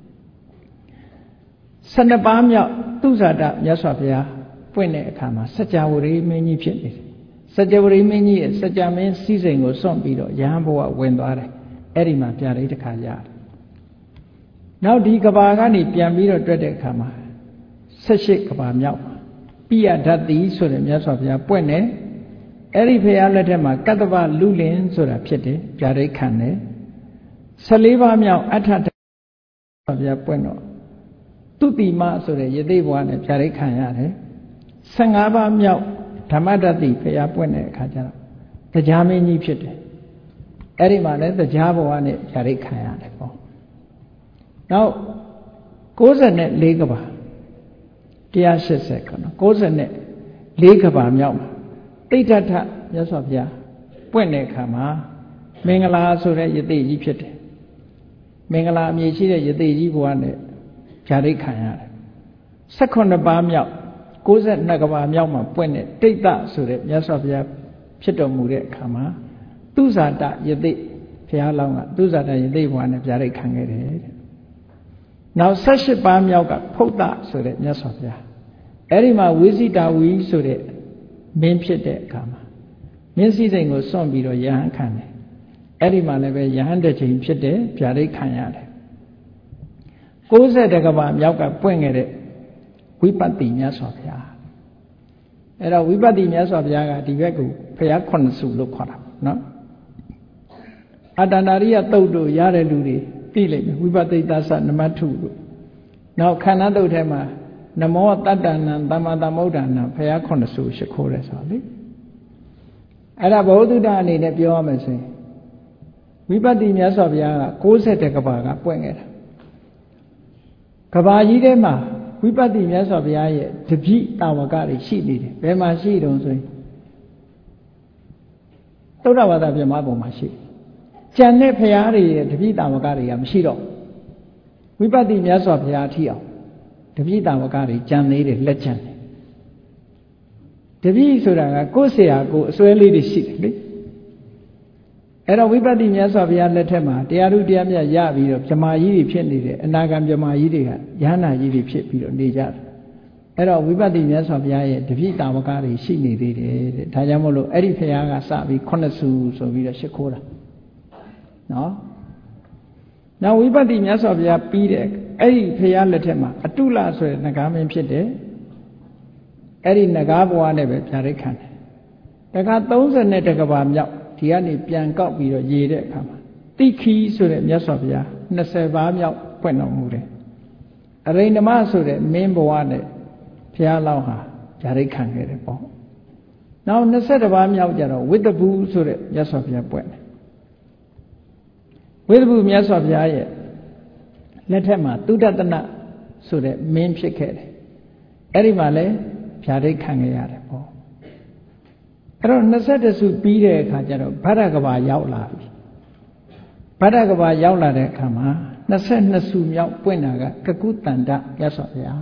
[SPEAKER 1] ဆယ်နှစ်ပါးမြောက်သူဇာတမြတ်စွာဘုရားပွင့်တဲ့အခါမှာစัจ java ရိမင်းကြီးဖြစ်နေတယ်စัจ java ရိမင်းကြီးရဲ့စัจ java မင်းစည်းစိမ်ကိုစွန့်ပြီးတော့ယဟန်ဘဝဝင်သွားတယ်အဲ့ဒီမှာဗျာဒိတ်တစ်ခါရတယ်နောက်ဒီကဘာကနေပြန်ပြီးတော့တွက်တဲ့အခါမှာ၁၈ကဘာမြောက်ပိယဓာတ်တိဆိုတဲ့မြတ်စွာဘုရားပွင့်တယ်အဲ့ဒီဘုရားလက်ထက်မှာကတ္တဗလူလင်ဆိုတာဖြစ်တယ်ဗျာဒိတ်ခံတယ်၁၄ပါးမြောက်အဋ္ဌတဘုရားပွင့်တော့သူတိမဆိုတဲ့ယသိဘဝနဲ့ဗျာဒိတ်ခံရတယ်၁၅ပါးမြောက်ဓမ္မတတိဘုရားပွင့်တဲ့အခါကျတော့တရားမင်းကြီးဖြစ်တယ်အဲ့ဒီမှာလည်းတရားဘဝနဲ့ဗျာဒိတ်ခံရတယ်ပေါ့နောက်၉၄ကဘာ၁၈၀ခဏ၉၄ကဘာမြောက်တိဋ္ဌထမြတ်စွာဘုရားပွင့်တဲ့အခါမှာမင်္ဂလာဆိုတဲ့ယသိကြီးဖြစ်တယ်မင်္ဂလာအမည်ရှိတဲ့ယသိကြီးဘဝနဲ့ဗျာဒိတ်ခံရတယ်၁၈ပါးမြောက်၉၂ကဘာမြောက်မှာပွင့်တဲ့တိဋ္ဌဆိုတဲ့မြတ်စွာဘုရားဖြစ်တော်မူတဲ့အခါမှာသူဇာတယသိဘုရားလောင်းကသူဇာတယသိဘဝနဲ့ဗျာဒိတ်ခံခဲ့တယ်တဲ့နောက်၁၈ပါးမြောက်ကဖုဒ္ဒဆိုတဲ့မြတ်စွာဘုရားအဲ့ဒီမှာဝိဇိတာဝီဆိုတဲ့မင်းဖြစ်တဲ့အခါမှာမင်းစည်းစိမ်ကိုစွန့်ပြီးတော့ယဟန်ခံတယ်အဲ့ဒီမှာလည်းပဲယဟန်တစ်ချိန်ဖြစ်တယ်ဗျာဒိတ်ခံရတယ်၉၁ကဘာမြောက်ကပွင့်ခဲ့တဲ့ဝိပဿိမြတ်စွာဘုရားအဲ့တော့ဝိပဿိမြတ်စွာဘုရားကဒီဘက်ကိုဘုရားခုနှစ်စုလို့ခေါ်တာနော်အတ္တနာရိယတုတ်တို့ရတဲ့လူတွေသိလိမ့်မယ်ဝိပဿိသသနမထုလို့နောက်ခန္ဓာတုတ်ထဲမှာနမောတတ္တနံသမ္မာသမ္ဗုဒ္ဓနာဘုရားခုနှစ်စုရှိခိုးတယ်ဆိုလေအဲ့ဒါဘဝတုဒ္ဒအနေနဲ့ပြောရမယ်ဆိုရင်ဝိပဿိမြတ်စွာဘုရားက၉၁ကဘာကပွင့်ခဲ့တာကဘာကြီးထဲမှာဝိပဿိမြတ်စွာဘုရားရဲ့တပိတာဝကတွေရှိနေတယ်ဘယ်မှာရှိတုံးဆိုရင်သုဒ္ဓဝါဒပြမဘုံမှာရှိကျန်တဲ့ဘုရားတွေရဲ့တပိတာဝကတွေကမရှိတော့ဝိပဿိမြတ်စွာဘုရားအထီအောင်တပိတာဝကတွေကျန်သေးတယ်လက်ကျန်တယ်တပိဆိုတာကကိုယ်ဆရာကိုအစွဲလေးတွေရှိတယ်လေအဲ့တော့ဝိပဿိမြတ်စွာဘုရားလက်ထက်မှာတရားထုတရားမြတ်ရပြီးတော့ဗြဟ္မာကြီးတွေဖြစ်နေတယ်အနာဂံဗြဟ္မာကြီးတွေကယဟနာကြီးတွေဖြစ်ပြီးတော့နေကြတယ်အဲ့တော့ဝိပဿိမြတ်စွာဘုရားရဲ့တပိတာဝကတွေရှိနေသေးတယ်တဲ့ဒါကြောင့်မို့လို့အဲ့ဒီဘုရားကစပြီးခုနှစ်စုဆိုပြီးတော့ရှ िख ိုးတာနော်နောက်ဝိပဿိမြတ်စွာဘုရားပြီးတဲ့အဲ့ဒီဘုရားလက်ထက်မှာအတုလဆိုတဲ့နဂါမင်းဖြစ်တယ်အဲ့ဒီနဂါဘဝနဲ့ပဲဗျာဒိတ်ခံတယ်တခါ၃၁ကဘာမြောက်ဒီကနေပြန်ကောက်ပြီးတော့ရေတဲ့အခါမှာတိခီဆိုတဲ့မြတ်စွာဘုရား၂၀ပါးမြောက်ပွင့်တော်မူတယ်အရိဏမဆိုတဲ့မင်းဘဝနဲ့ဘုရားလောင်းဟာဗျာဒိတ်ခံခဲ့တယ်ပေါ့နောက်၂၁ပါးမြောက်ကျတော့ဝိတ္တဘူးဆိုတဲ့မြတ်စွာဘုရားပွင့်တယ်ဝိတ္တဘူးမြတ်စွာဘုရားရဲ့လက်ထက်မှာသုဒ္ဓတနဆိုတဲ့မင်းဖြစ်ခဲ့တယ်အဲ့ဒီမှာလည်းဗျာဒိတ်ခံခဲ့ရတယ်ပေါ့အဲ့တော့၂၁စုပြီးတဲ့အခါကျတော့ဗဒ္ဒကဘာရောက်လာပြီဗဒ္ဒကဘာရောက်လာတဲ့အခါမှာနှစ်ဆက်နှစ်စုမြောက်ပွင့်တာကကကုတန္တမြတ်စွာဘုရား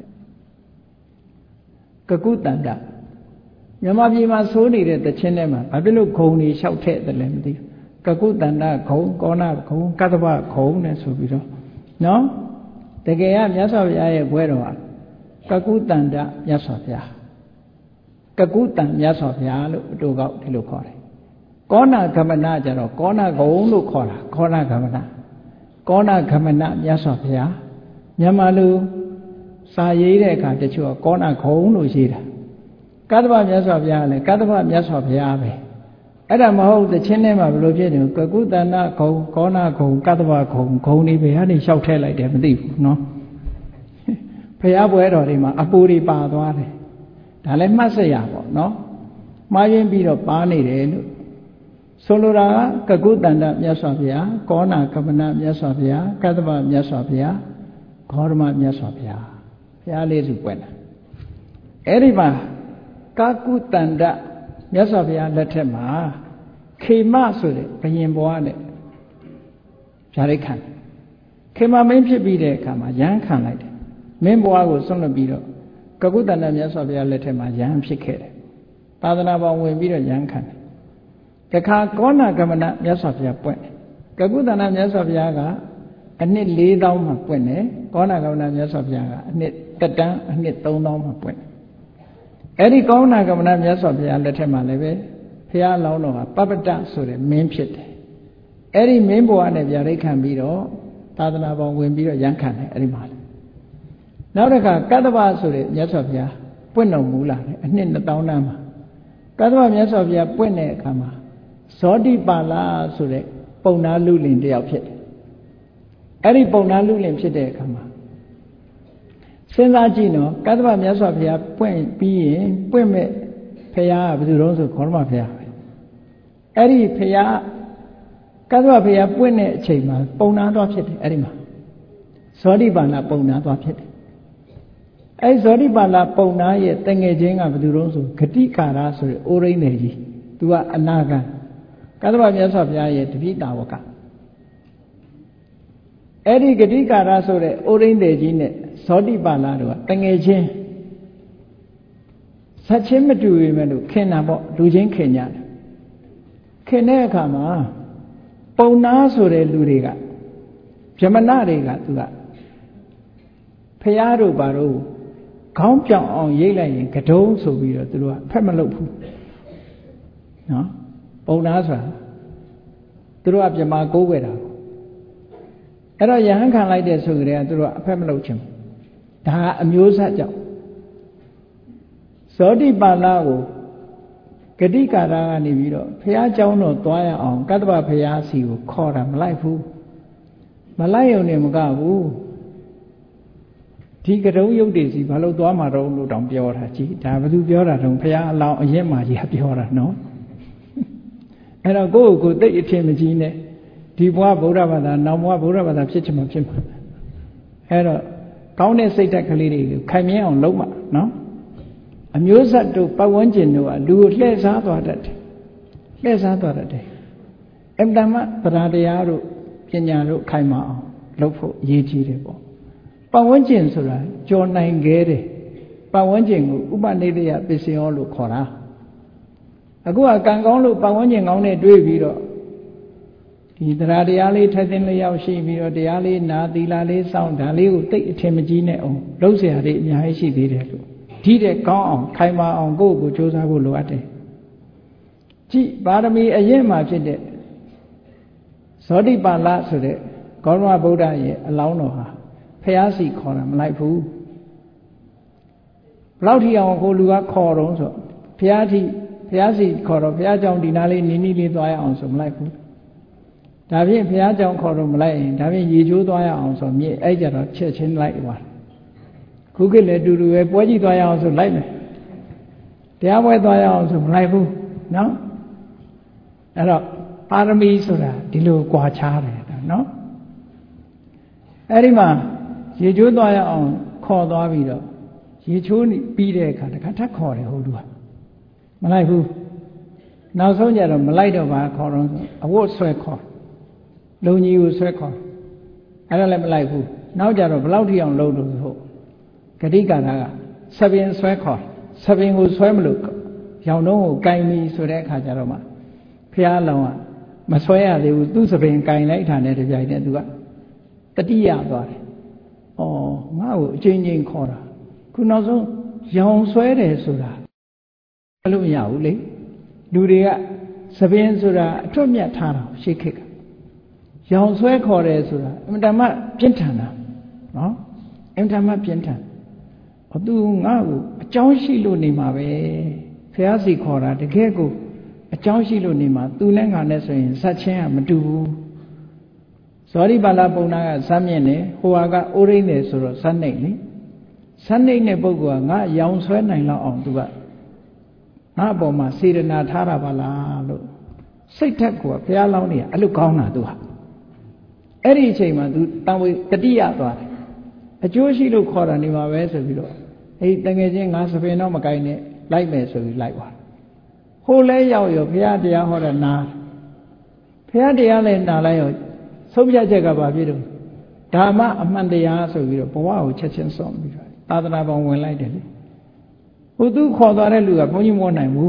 [SPEAKER 1] ကကုတန္တမြန်မာပြည်မှာစိုးနေတဲ့တခြင်းထဲမှာဘာဖြစ်လို့ဂုံတွေလျှောက်ထည့်တယ်လဲမသိဘူးကကုတန္တဂုံကောဏဂုံကတ္တဗဂုံနဲ့ဆိုပြီးတော့နော်တကယ်ကမြတ်စွာဘုရားရဲ့ဘွဲတော်ကကုတန္တမြတ်စွာဘုရားကကုတံမြတ်စွာဘုရားလို့အတူကောက်ဒီလိုခေါ်တယ်ကောဏဂမနကျတော့ကောဏဂုံလို့ခေါ်တာကောဏဂမနကောဏဂမနမြတ်စွာဘုရားမြန်မာလူစာရေးတဲ့အခါတချို့ကကောဏဂုံလို့ရေးတာကတ္တဗမြတ်စွာဘုရားလည်းကတ္တဗမြတ်စွာဘုရားပဲအဲ့ဒါမဟုတ်တခြင်းထဲမှာဘယ်လိုဖြစ်နေကကုတန္တဂုံကောဏဂုံကတ္တဗဂုံဂုံတွေဘယ်ကနေလျှောက်ထည့်လိုက်တယ်မသိဘူးနော်ဘုရားပွဲတော်တွေမှာအပူတွေပါသွားတယ်ဒါလည်းမှတ်စရာပေါ့နော်မှားရင်းပြီးတော့ပါနေတယ်လို့ဆိုလိုတာကကကုတန္တမြတ်စွာဘုရားကောဏကမနမြတ်စွာဘုရားကတ္တဗမြတ်စွာဘုရားဂေါရမမြတ်စွာဘုရားဘုရားလေးစုပွင့်တာအဲ့ဒီမှာကကုတန္တမြတ်စွာဘုရားလက်ထက်မှာခေမဆိုတဲ့ဘယင်ဘွားနဲ့ဗျာဒိတ်ခံခေမမင်းဖြစ်ပြီးတဲ့အခါမှာရဟန်းခံလိုက်တယ်မင်းဘွားကိုဆွန့်လွတ်ပြီးတော့ကကုတန္တမြတ်စွာဘုရားလက်ထက်မှာရဟန်းဖြစ်ခဲ့တယ်သာသနာပေါင်းဝင်ပြီးတော့ရဟန်းခံတယ်တခါကောဏဂမနမြတ်စွာဘုရားပွင့်တယ်ကကုတန္တမြတ်စွာဘုရားကအနှစ်၄သောင်းမှပွင့်တယ်ကောဏဂမနမြတ်စွာဘုရားကအနှစ်တက်တန်းအနှစ်၃သောင်းမှပွင့်တယ်အဲ့ဒီကောဏဂမနမြတ်စွာဘုရားလက်ထက်မှာလည်းပဲဘုရားအလောင်းတော်ကပပ္ပတဆိုတဲ့မင်းဖြစ်တယ်အဲ့ဒီမင်းဘဝနဲ့ဗျာဒိတ်ခံပြီးတော့သာသနာပေါင်းဝင်ပြီးတော့ရဟန်းခံတယ်အဲ့ဒီမှာနောက်တစ်ခါကတ္တဗဆိုတဲ့မြတ်စွာဘုရားပွင့်တော်မူလာတယ်အနှစ်နှစ်သောင်းတန်းမှာကတ္တဗမြတ်စွာဘုရားပွင့်တဲ့အခါမှာဇောတိပါဠဆိုတဲ့ပုံနာလူလင်တယောက်ဖြစ်တယ်အဲ့ဒီပုံနာလူလင်ဖြစ်တဲ့အခါမှာစဉ်းစားကြည့်နော်ကတ္တဗမြတ်စွာဘုရားပွင့်ပြီးရင်ပွင့်မဲ့ဘုရားကဘယ်သူတုံးဆိုခေါရမဘုရားပဲအဲ့ဒီဘုရားကတ္တဗဘုရားပွင့်တဲ့အချိန်မှာပုံနာသွားဖြစ်တယ်အဲ့ဒီမှာဇောတိပါဠပုံနာသွားဖြစ်တယ်အဲဇောတိပါဠပုံနာရဲ့တငယ်ချင်းကဘယ်သူတုံးဆိုဂတိကာရဆိုတဲ့အိုရင်းနယ်ကြီးသူကအနာဂံကတ္တဗမြတ်စွာဘုရားရဲ့တပိတာဝကအဲ့ဒီဂတိကာရဆိုတဲ့အိုရင်းနယ်ကြီးနဲ့ဇောတိပါဠတို့ကတငယ်ချင်းဆက်ချင်းမတူပေမဲ့လို့ခင်တာပေါ့လူချင်းခင်ကြတယ်ခင်တဲ့အခါမှာပုံနာဆိုတဲ့လူတွေကဗြဟ္မဏတွေကသူကဖះတို့ဘာတို့ခေါင်းပြောင်အောင်ရိတ်လိုက်ရင်ကတုံးဆိုပြီးတော့သူတို့ကဖက်မလုပ်ဘူးနော်ပုံနာဆိုတာသူတို့ကပြမကိုးွယ်တာအဲ့တော့ယဟန်ခံလိုက်တဲ့ဆိုကြတဲ့ကသူတို့ကအဖက်မလုပ်ချင်ဘူးဒါကအမျိုးဆက်ကြောင့်ဇောတိပါဠကိုဂတိကာရကနေပြီးတော့ဖះเจ้าတော်သွားရအောင်ကတ္တဗဖះစီကိုခေါ်တာမလိုက်ဘူးမလိုက်ရုံနဲ့မကဘူးဒီကတုံးရုပ်တွေစီဘာလို့သွားမှာတော့လို့တောင်ပြောတာကြည်ဒါဘယ်သူပြောတာတုံးဖះအလောင်းအရင်မှကြီးကပြောတာနော်အဲ့တော့ကိုယ့်ကိုယ်သိအထင်မကြီးနဲ့ဒီဘဝဗုဒ္ဓဘာသာနောက်ဘဝဗုဒ္ဓဘာသာဖြစ်ချင်မှဖြစ်မှာအဲ့တော့ကောင်းတဲ့စိတ်ဓာတ်ကလေးတွေကိုခိုင်မြဲအောင်လုပ်မှာနော်အမျိုးဆက်တို့ပတ်ဝန်းကျင်တို့ကလူကိုလှည့်စားသွားတတ်တယ်လှည့်စားသွားတတ်တယ်အမှန်တမ်းတရားတရားတို့ပညာတို့ခိုင်မာအောင်လုပ်ဖို့အရေးကြီးတယ်ပေါ့ပတ်ဝန်းကျင်ဆိုတာကြော်နိုင်ခဲ့တယ်ပတ်ဝန်းကျင်ကိုဥပနိဒေယပစ္စယောလို့ခေါ်တာအခုကကံကောင်းလို့ပတ်ဝန်းကျင်ကောင်းနဲ့တွေ့ပြီးတော့ဒီတရားတရားလေးထိုက်သိမ်းလျောက်ရှိပြီးတော့တရားလေးနာသီလလေးစောင့်ဒါလေးကိုတိတ်အထင်မကြီးနဲ့အောင်လုပ်เสียရတဲ့အများကြီးရှိသေးတယ်လို့ဒီတဲ့ကောင်းအောင်ခိုင်မာအောင်ကိုယ့်ကိုကြိုးစားဖို့လိုအပ်တယ်ကြည်ပါရမီအရင်မှဖြစ်တဲ့ဇောတိပါဠဆိုတဲ့ဂေါရမဗုဒ္ဓရဲ့အလောင်းတော်ဟာဖះစီခေါ်တာမလိုက်ဘူးဘလောက်ထိအောင်ကိုလူကခေါ်တော့ဆိုဖះထိဖះစီခေါ်တော့ဖះကြောင့်ဒီနာလေးနီးနီးလေးသွားရအောင်ဆိုမလိုက်ဘူးဒါဖြင့်ဘုရားကြောင့်ခေါ်တော့မလိုက်ရင်ဒါဖြင့်ရေချိုးသွားရအောင်ဆိုမြေအဲ့ကြတော့ချက်ချင်းလိုက်သွားခုခေတ်လည်းတူတူပဲပွဲကြည့်သွားရအောင်ဆိုလိုက်မယ်တရားပွဲသွားရအောင်ဆိုမလိုက်ဘူးနော်အဲ့တော့ပါရမီဆိုတာဒီလိုကြွာချားတယ်နော်အဲ့ဒီမှာရေချိုးသွားရအောင်ခေါ်သွားပြီးတော့ရေချိုးပြီးတဲ့အခါတခါထပ်ခေါ်တယ်ဟိုလူကမလိုက်ဘူးနောက်ဆုံးကြတော့မလိုက်တော့ပါခေါ်တော့အဝတ်ဆွဲခေါ်လုံကြီးကိုဆွဲခေါ်အဲ့ဒါလည်းမလိုက်ဘူးနောက်ကြတော့ဘလောက်ထိအောင်လုပ်လို့ဟုတ်ဂတိကာရကစပင်ဆွဲခေါ်စပင်ကိုဆွဲမလို့ရောင်တုံးကိုကင်ပြီဆိုတဲ့အခါကျတော့မှဘုရားလောင်းကမဆွဲရသေးဘူးသူ့စပင်ကင်လိုက်တာနဲ့တပြိုင်တည်းသူကတတိယသွားတယ်။အော်ငါ့ကိုအချင်းချင်းခေါ်တာခုနောက်ဆုံးရောင်ဆွဲတယ်ဆိုတာအဲ့လိုမရဘူးလေလူတွေကစပင်ဆိုတာအထွတ်မြတ်ထားတာရှေးခေတ်ကရောင်ဆွဲခေါ်တယ်ဆိုတာအင်တမပြင်းထန်တာနော်အင်တမပြင်းထန်အသူငါ့ကိုအကြောင်းရှိလို့နေမှာပဲဖះစီခေါ်တာတကယ်ကိုအကြောင်းရှိလို့နေမှာသူနဲ့ငါနဲ့ဆိုရင်ဇတ်ချင်းကမတူဘူးဇောတိပါဠပုံနာကဇတ်မြင့်တယ်ဟိုဟာကအိုးရင်းတယ်ဆိုတော့ဇတ်နှိမ့်လေဇတ်နှိမ့်တဲ့ပုဂ္ဂိုလ်ကငါရောင်ဆွဲနိုင်လောက်အောင်သူကငါအပေါ်မှာစေတနာထားတာပါလားလို့စိတ်ထက်ကဘုရားလောင်းနေအဲ့လိုကောင်းတာသူဟာအဲ့ဒီအချိန်မှာသူတန်ဝေတတိယသွားတယ်အကျိုးရှိလို့ခေါ်တာနေမှာပဲဆိုပြီးတော့အဲ့ဒီတငယ်ချင်းငါစပင်တော့မကိုင်းနဲ့လိုက်မယ်ဆိုပြီးလိုက်သွားဟိုလဲရောက်ရောဘုရားတရားဟောတာနာဘုရားတရားလည်းနာလိုက်ရောဆုံးဖြတ်ချက်ကဘာဖြစ်တော့ဓမ္မအမှန်တရားဆိုပြီးတော့ဘဝကိုချက်ချင်းဆုံးပြီးတော့သာသနာပေါင်းဝင်လိုက်တယ်လေဟိုသူခေါ်သွားတဲ့လူကဘုန်းကြီးမနိုင်ဘူး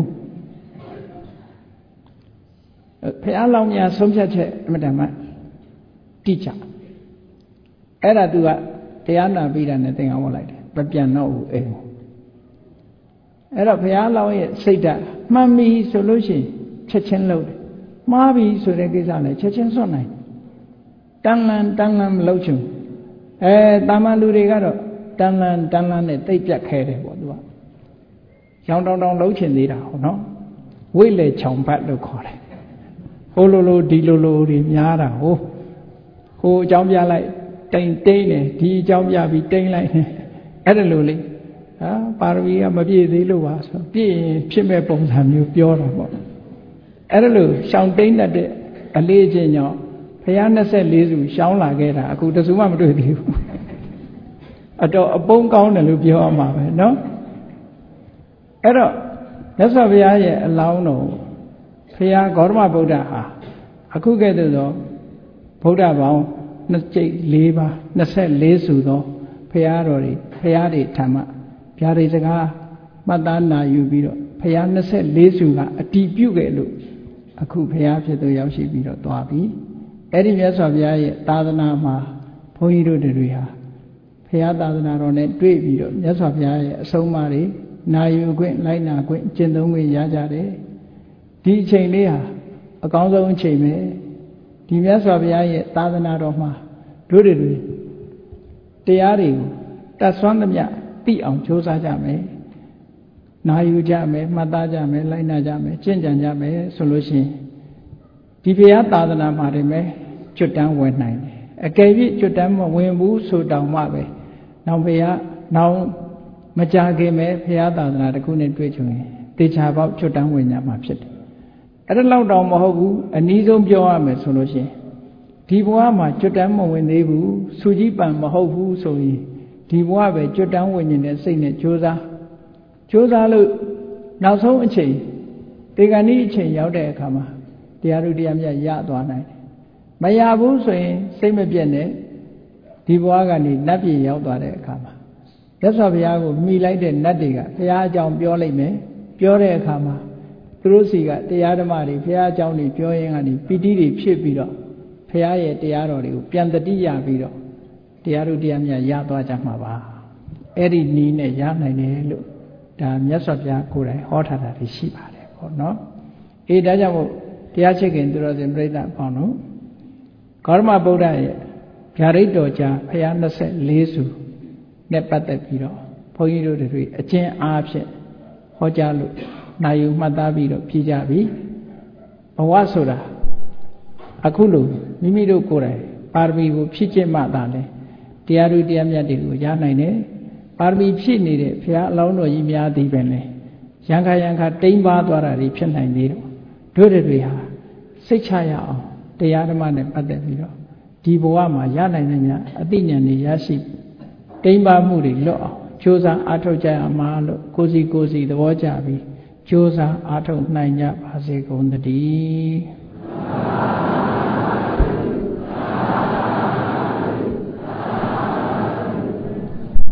[SPEAKER 1] ဘုရားလောင်းများဆုံးဖြတ်ချက်အမှန်တမ်းတိကျအဲ့ဒါသူကတရားနာပြီးတာနဲ့သင်္ကန်းဝတ်လိုက်တယ်မပြန်တော့ဘူးအိမ်ကိုအဲ့တော့ဘုရားလောင်းရဲ့စိတ်ဓာတ်မှန်ပြီဆိုလို့ရှိရင်ချက်ချင်းလုပ်တယ်မှားပြီဆိုတဲ့ကိစ္စလည်းချက်ချင်းစွန့်နိုင်တန်လန်တန်လန်မလုပ်ချင်အဲတာမန်လူတွေကတော့တန်လန်တန်လန်နဲ့တိတ်ပြတ်ခဲတယ်ပေါ့သူကရောင်တောင်တောင်လှုပ်ချင်သေးတာဟုတ်နော်ဝိလေချောင်ဘတ်လို့ခေါ်တယ်ဟိုလိုလိုဒီလိုလိုတွေများတာဟိုဟိုအကြောင်းပြလိုက်တိမ်တိမ်နေဒီအကြောင်းပြပြီးတိမ်လိုက်နေအဲ့ဒါလိုလေဟာပါရမီကမပြည့်သေးလို့ပါဆိုပြည့်ရင်ဖြစ်မဲ့ပုံစံမျိုးပြောတာပေါ့အဲ့ဒါလိုရှောင်တိမ်တဲ့အလေးချင်းကြောင့်ဘုရားနှစ်ဆယ့်လေးစုရှောင်းလာခဲ့တာအခုတစုမှမတွေ့သေးဘူးအတော့အပုံကောင်းတယ်လို့ပြောရမှာပဲเนาะအဲ့တော့မြတ်စွာဘုရားရဲ့အလောင်းတော်ဘုရားဂေါတမဗုဒ္ဓဟာအခုကဲ့သို့သောဗုဒ္ဓဘောင်နှစ်ကျိတ်၄ပါးနှစ်ဆယ့်လေးစုသောဘုရားတော်တွေဘုရားတွေဓမ္မဗျာဒိတ်စကားမှတ်သားနာယူပြီးတော့ဘုရားနှစ်ဆယ့်လေးစုကအတည်ပြုခဲ့လို့အခုဘုရားဖြစ်သူရောက်ရှိပြီးတော့သွားပြီအဲ့ဒီမြတ်စွာဘုရားရဲ့သာသနာမှာဘုန်းကြီးတို့တွေဟာဘုရားသာသနာတော်နဲ့တွေ့ပြီးတော့မြတ်စွာဘုရားရဲ့အဆုံးအမတွေနာယူခွင့်လိုက်နာခွင့်ကျင့်သုံးခွင့်ရကြတယ်ဒီအချိန်လေးဟာအကောင်းဆုံးအချိန်ပဲဒီမြတ်စွာဘုရားရဲ့သာသနာတော်မှာတို့တွေတရားတွေကိုတတ်ဆွမ်းသမျှသိအောင်ကြိုးစားကြမယ်နာယူကြမယ်မှတ်သားကြမယ်လိုက်နာကြမယ်ကျင့်ကြံကြမယ်ဆိုလို့ရှိရင်ဒီဘုရားသာသနာမှာတည်းမဲ့ကျွတ်တန်းဝင်နိုင်တယ်အကယ်၍ကျွတ်တန်းမဝင်ဘူးဆိုတောင်မှပဲနောက်ဘုရားနောက်မကြခင်ပဲဘုရားသာသနာတစ်ခုနဲ့တွေ့ကြုံရင်တေချာပေါက်ကျွတ်တန်းဝင်ကြမှာဖြစ်တယ်အဲ့ဒါလောက်တောင်မဟုတ်ဘူးအနည်းဆုံးပြောရမယ်ဆိုလို့ရှိရင်ဒီဘဝမှာကျွတ်တန်းမဝင်သေးဘူးစူကြီးပံမဟုတ်ဘူးဆိုရင်ဒီဘဝပဲကျွတ်တန်းဝင်နေတဲ့စိတ်နဲ့ကြိုးစားကြိုးစားလို့နောက်ဆုံးအချိန်တေဂဏီအချိန်ရောက်တဲ့အခါမှာတရားဥတရားမြတ်ရသွားနိုင်တယ်မရဘူးဆိုရင်စိတ်မပြတ်နဲ့ဒီဘဝကနေနတ်ပြည်ရောက်သွားတဲ့အခါမှာမြတ်စွာဘုရားကိုမှီလိုက်တဲ့နတ်တွေကဘုရားအကြောင်းပြောလိုက်မယ်ပြောတဲ့အခါမှာသူတို့စီကတရားဓမ္မတွေဘုရားအကြောင်းတွေပြောရင်းကနေပီတိတွေဖြစ်ပြီးတော့ဘုရားရဲ့တရားတော်တွေကိုပြန်တတိယပြီးတော့တရားဥတရားမြတ်ရသွားကြမှာပါအဲ့ဒီနည်းနဲ့ရနိုင်တယ်လို့ဒါမြတ်စွာဘုရားကိုယ်တိုင်ဟောထားတာရှိပါတယ်ပေါ့နော်အေးဒါကြောင့်မို့တရားချစ်ခင်သူတော်စင်ပြိဿပေါင်းတို့ဂေါတမဗုဒ္ဓရဲ့ဗျာဒိတ်တော်ကြာဘုရားနှစ်ဆယ့်လေးစုနဲ့ပတ်သက်ပြီးတော့ဘုန်းကြီးတို့တွေအကျဉ်းအားဖြင့်ဟောကြားလို့နာယူမှတ်သားပြီးတော့ပြည်ကြပြီဘဝဆိုတာအခုလိုမိမိတို့ကိုယ်တိုင်ပါရမီကိုဖြည့်ကျင့်မှသာလဲတရားဥတရားမြတ်တွေကိုရနိုင်တယ်ပါရမီဖြည့်နေတဲ့ဘုရားအလောင်းတော်ကြီးများသည်ပဲလေရံခါရံခါတိမ်ပါသွားတာတွေဖြစ်နိုင်သေးတော့တို့တွေဟာစိတ်ချရအောင်တရားဓမ္မနဲ့ပတ်သက်ပြီးတော့ဒီဘဝမှာရနိုင်တဲ့များအသိဉာဏ်တွေရရှိတိမ်ပါမှုတွေလွတ်အောင်ကြိုးစားအားထုတ်ကြရမှာလို့ကိုယ်စီကိုယ်စီသဘောကျပြီးကြိုးစားအားထုတ်နိုင်ကြပါစေကုန်သတည်း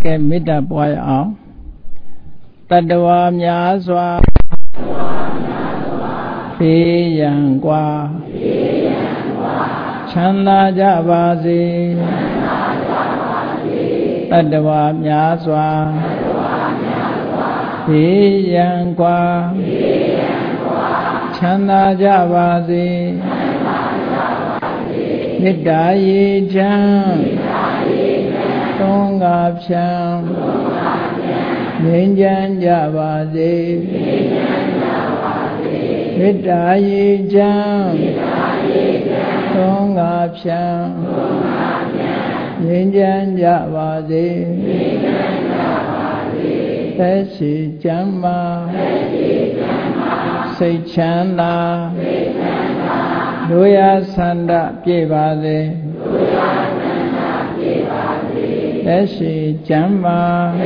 [SPEAKER 1] ကဲမေတ္တာပွားရအောင်တတ္တဝါများစွာဖေးရန်กว่าချမ်းသာကြပါစေတတ္တဝါများစွာဖေးရန်กว่าချမ်းသာကြပါစေမေတ္တာရေချမ်းသွန်ကားဖြံငြိမ်းချမ်းကြပါစေမေတ္တာရေချမ်းသွန်ကားဖြံငြိမ်းချမ်းကြပါစေသက်ရှိချမ်းသာစိတ်ချမ်းသာတို့ရဆန္ဒပြည့်ပါစေသက်ရှိချမ်းသာ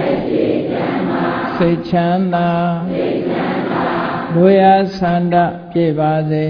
[SPEAKER 1] စိတ်ချမ်းသာတို့ရဆန္ဒပြည့်ပါစေ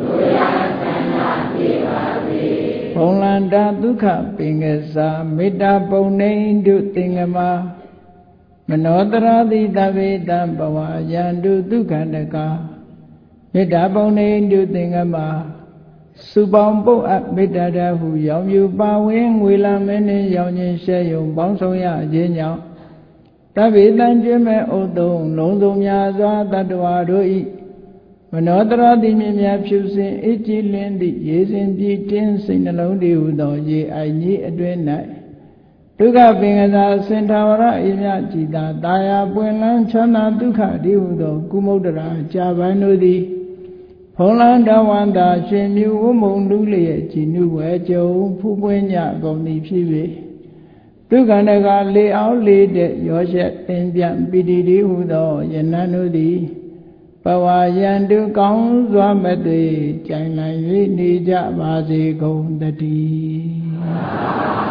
[SPEAKER 1] ဘုံလန္တာဒုက္ခပင်ကစားမေတ္တာပုံနေတုသင်္ကမမနောတရာတိတဗေတံဘဝယန္တုဒုက္ခတကမေတ္တာပုံနေတုသင်္ကမစုပေါင်းပုတ်အပ်မေတ္တာတဟုရောင်ယူပါဝင်ငွေလာမင်းနှင့်ရောင်ခြင်းရှဲယုံပေါင်းဆောင်ရခြင်းကြောင့်တဗေတံကျွဲ့မဲ့ဥတုံလုံးစုံများစွာတတ္တဝါတို့ဤမနောတရာတိမြင်များဖြူစင်အကြည်လင်းသည့်ရေစဉ်ပြည့်တင်းစိတ်နှလုံးတည်ဟုသောရေအိုင်ကြီးအတွင်း၌ဒုက္ခပင်ကစားစင်ထာဝရအေမြကြည်သာတာယာပွင့်လန်းချမ်းသာဒုက္ခတည်ဟုသောကုမုဒ္ဒရာကြာပန်းတို့သည်ဖုံးလန်းတဝန္တာရှင်မြူဝမုံလူလျက်ကြည်နုဝဲကြုံဖူးပွင့်ညကုန်သည်ဖြစ်၍ဒုက္ခတကလေအောင်လေတဲ့ရောရှက်ပင်ပြန်ပိတိတည်ဟုသောယနံတို့သည်ဘဝယန္တုကောင်းစွာမသွေကြိုင်နိုင်၍နေကြပါစေကုန်တည်း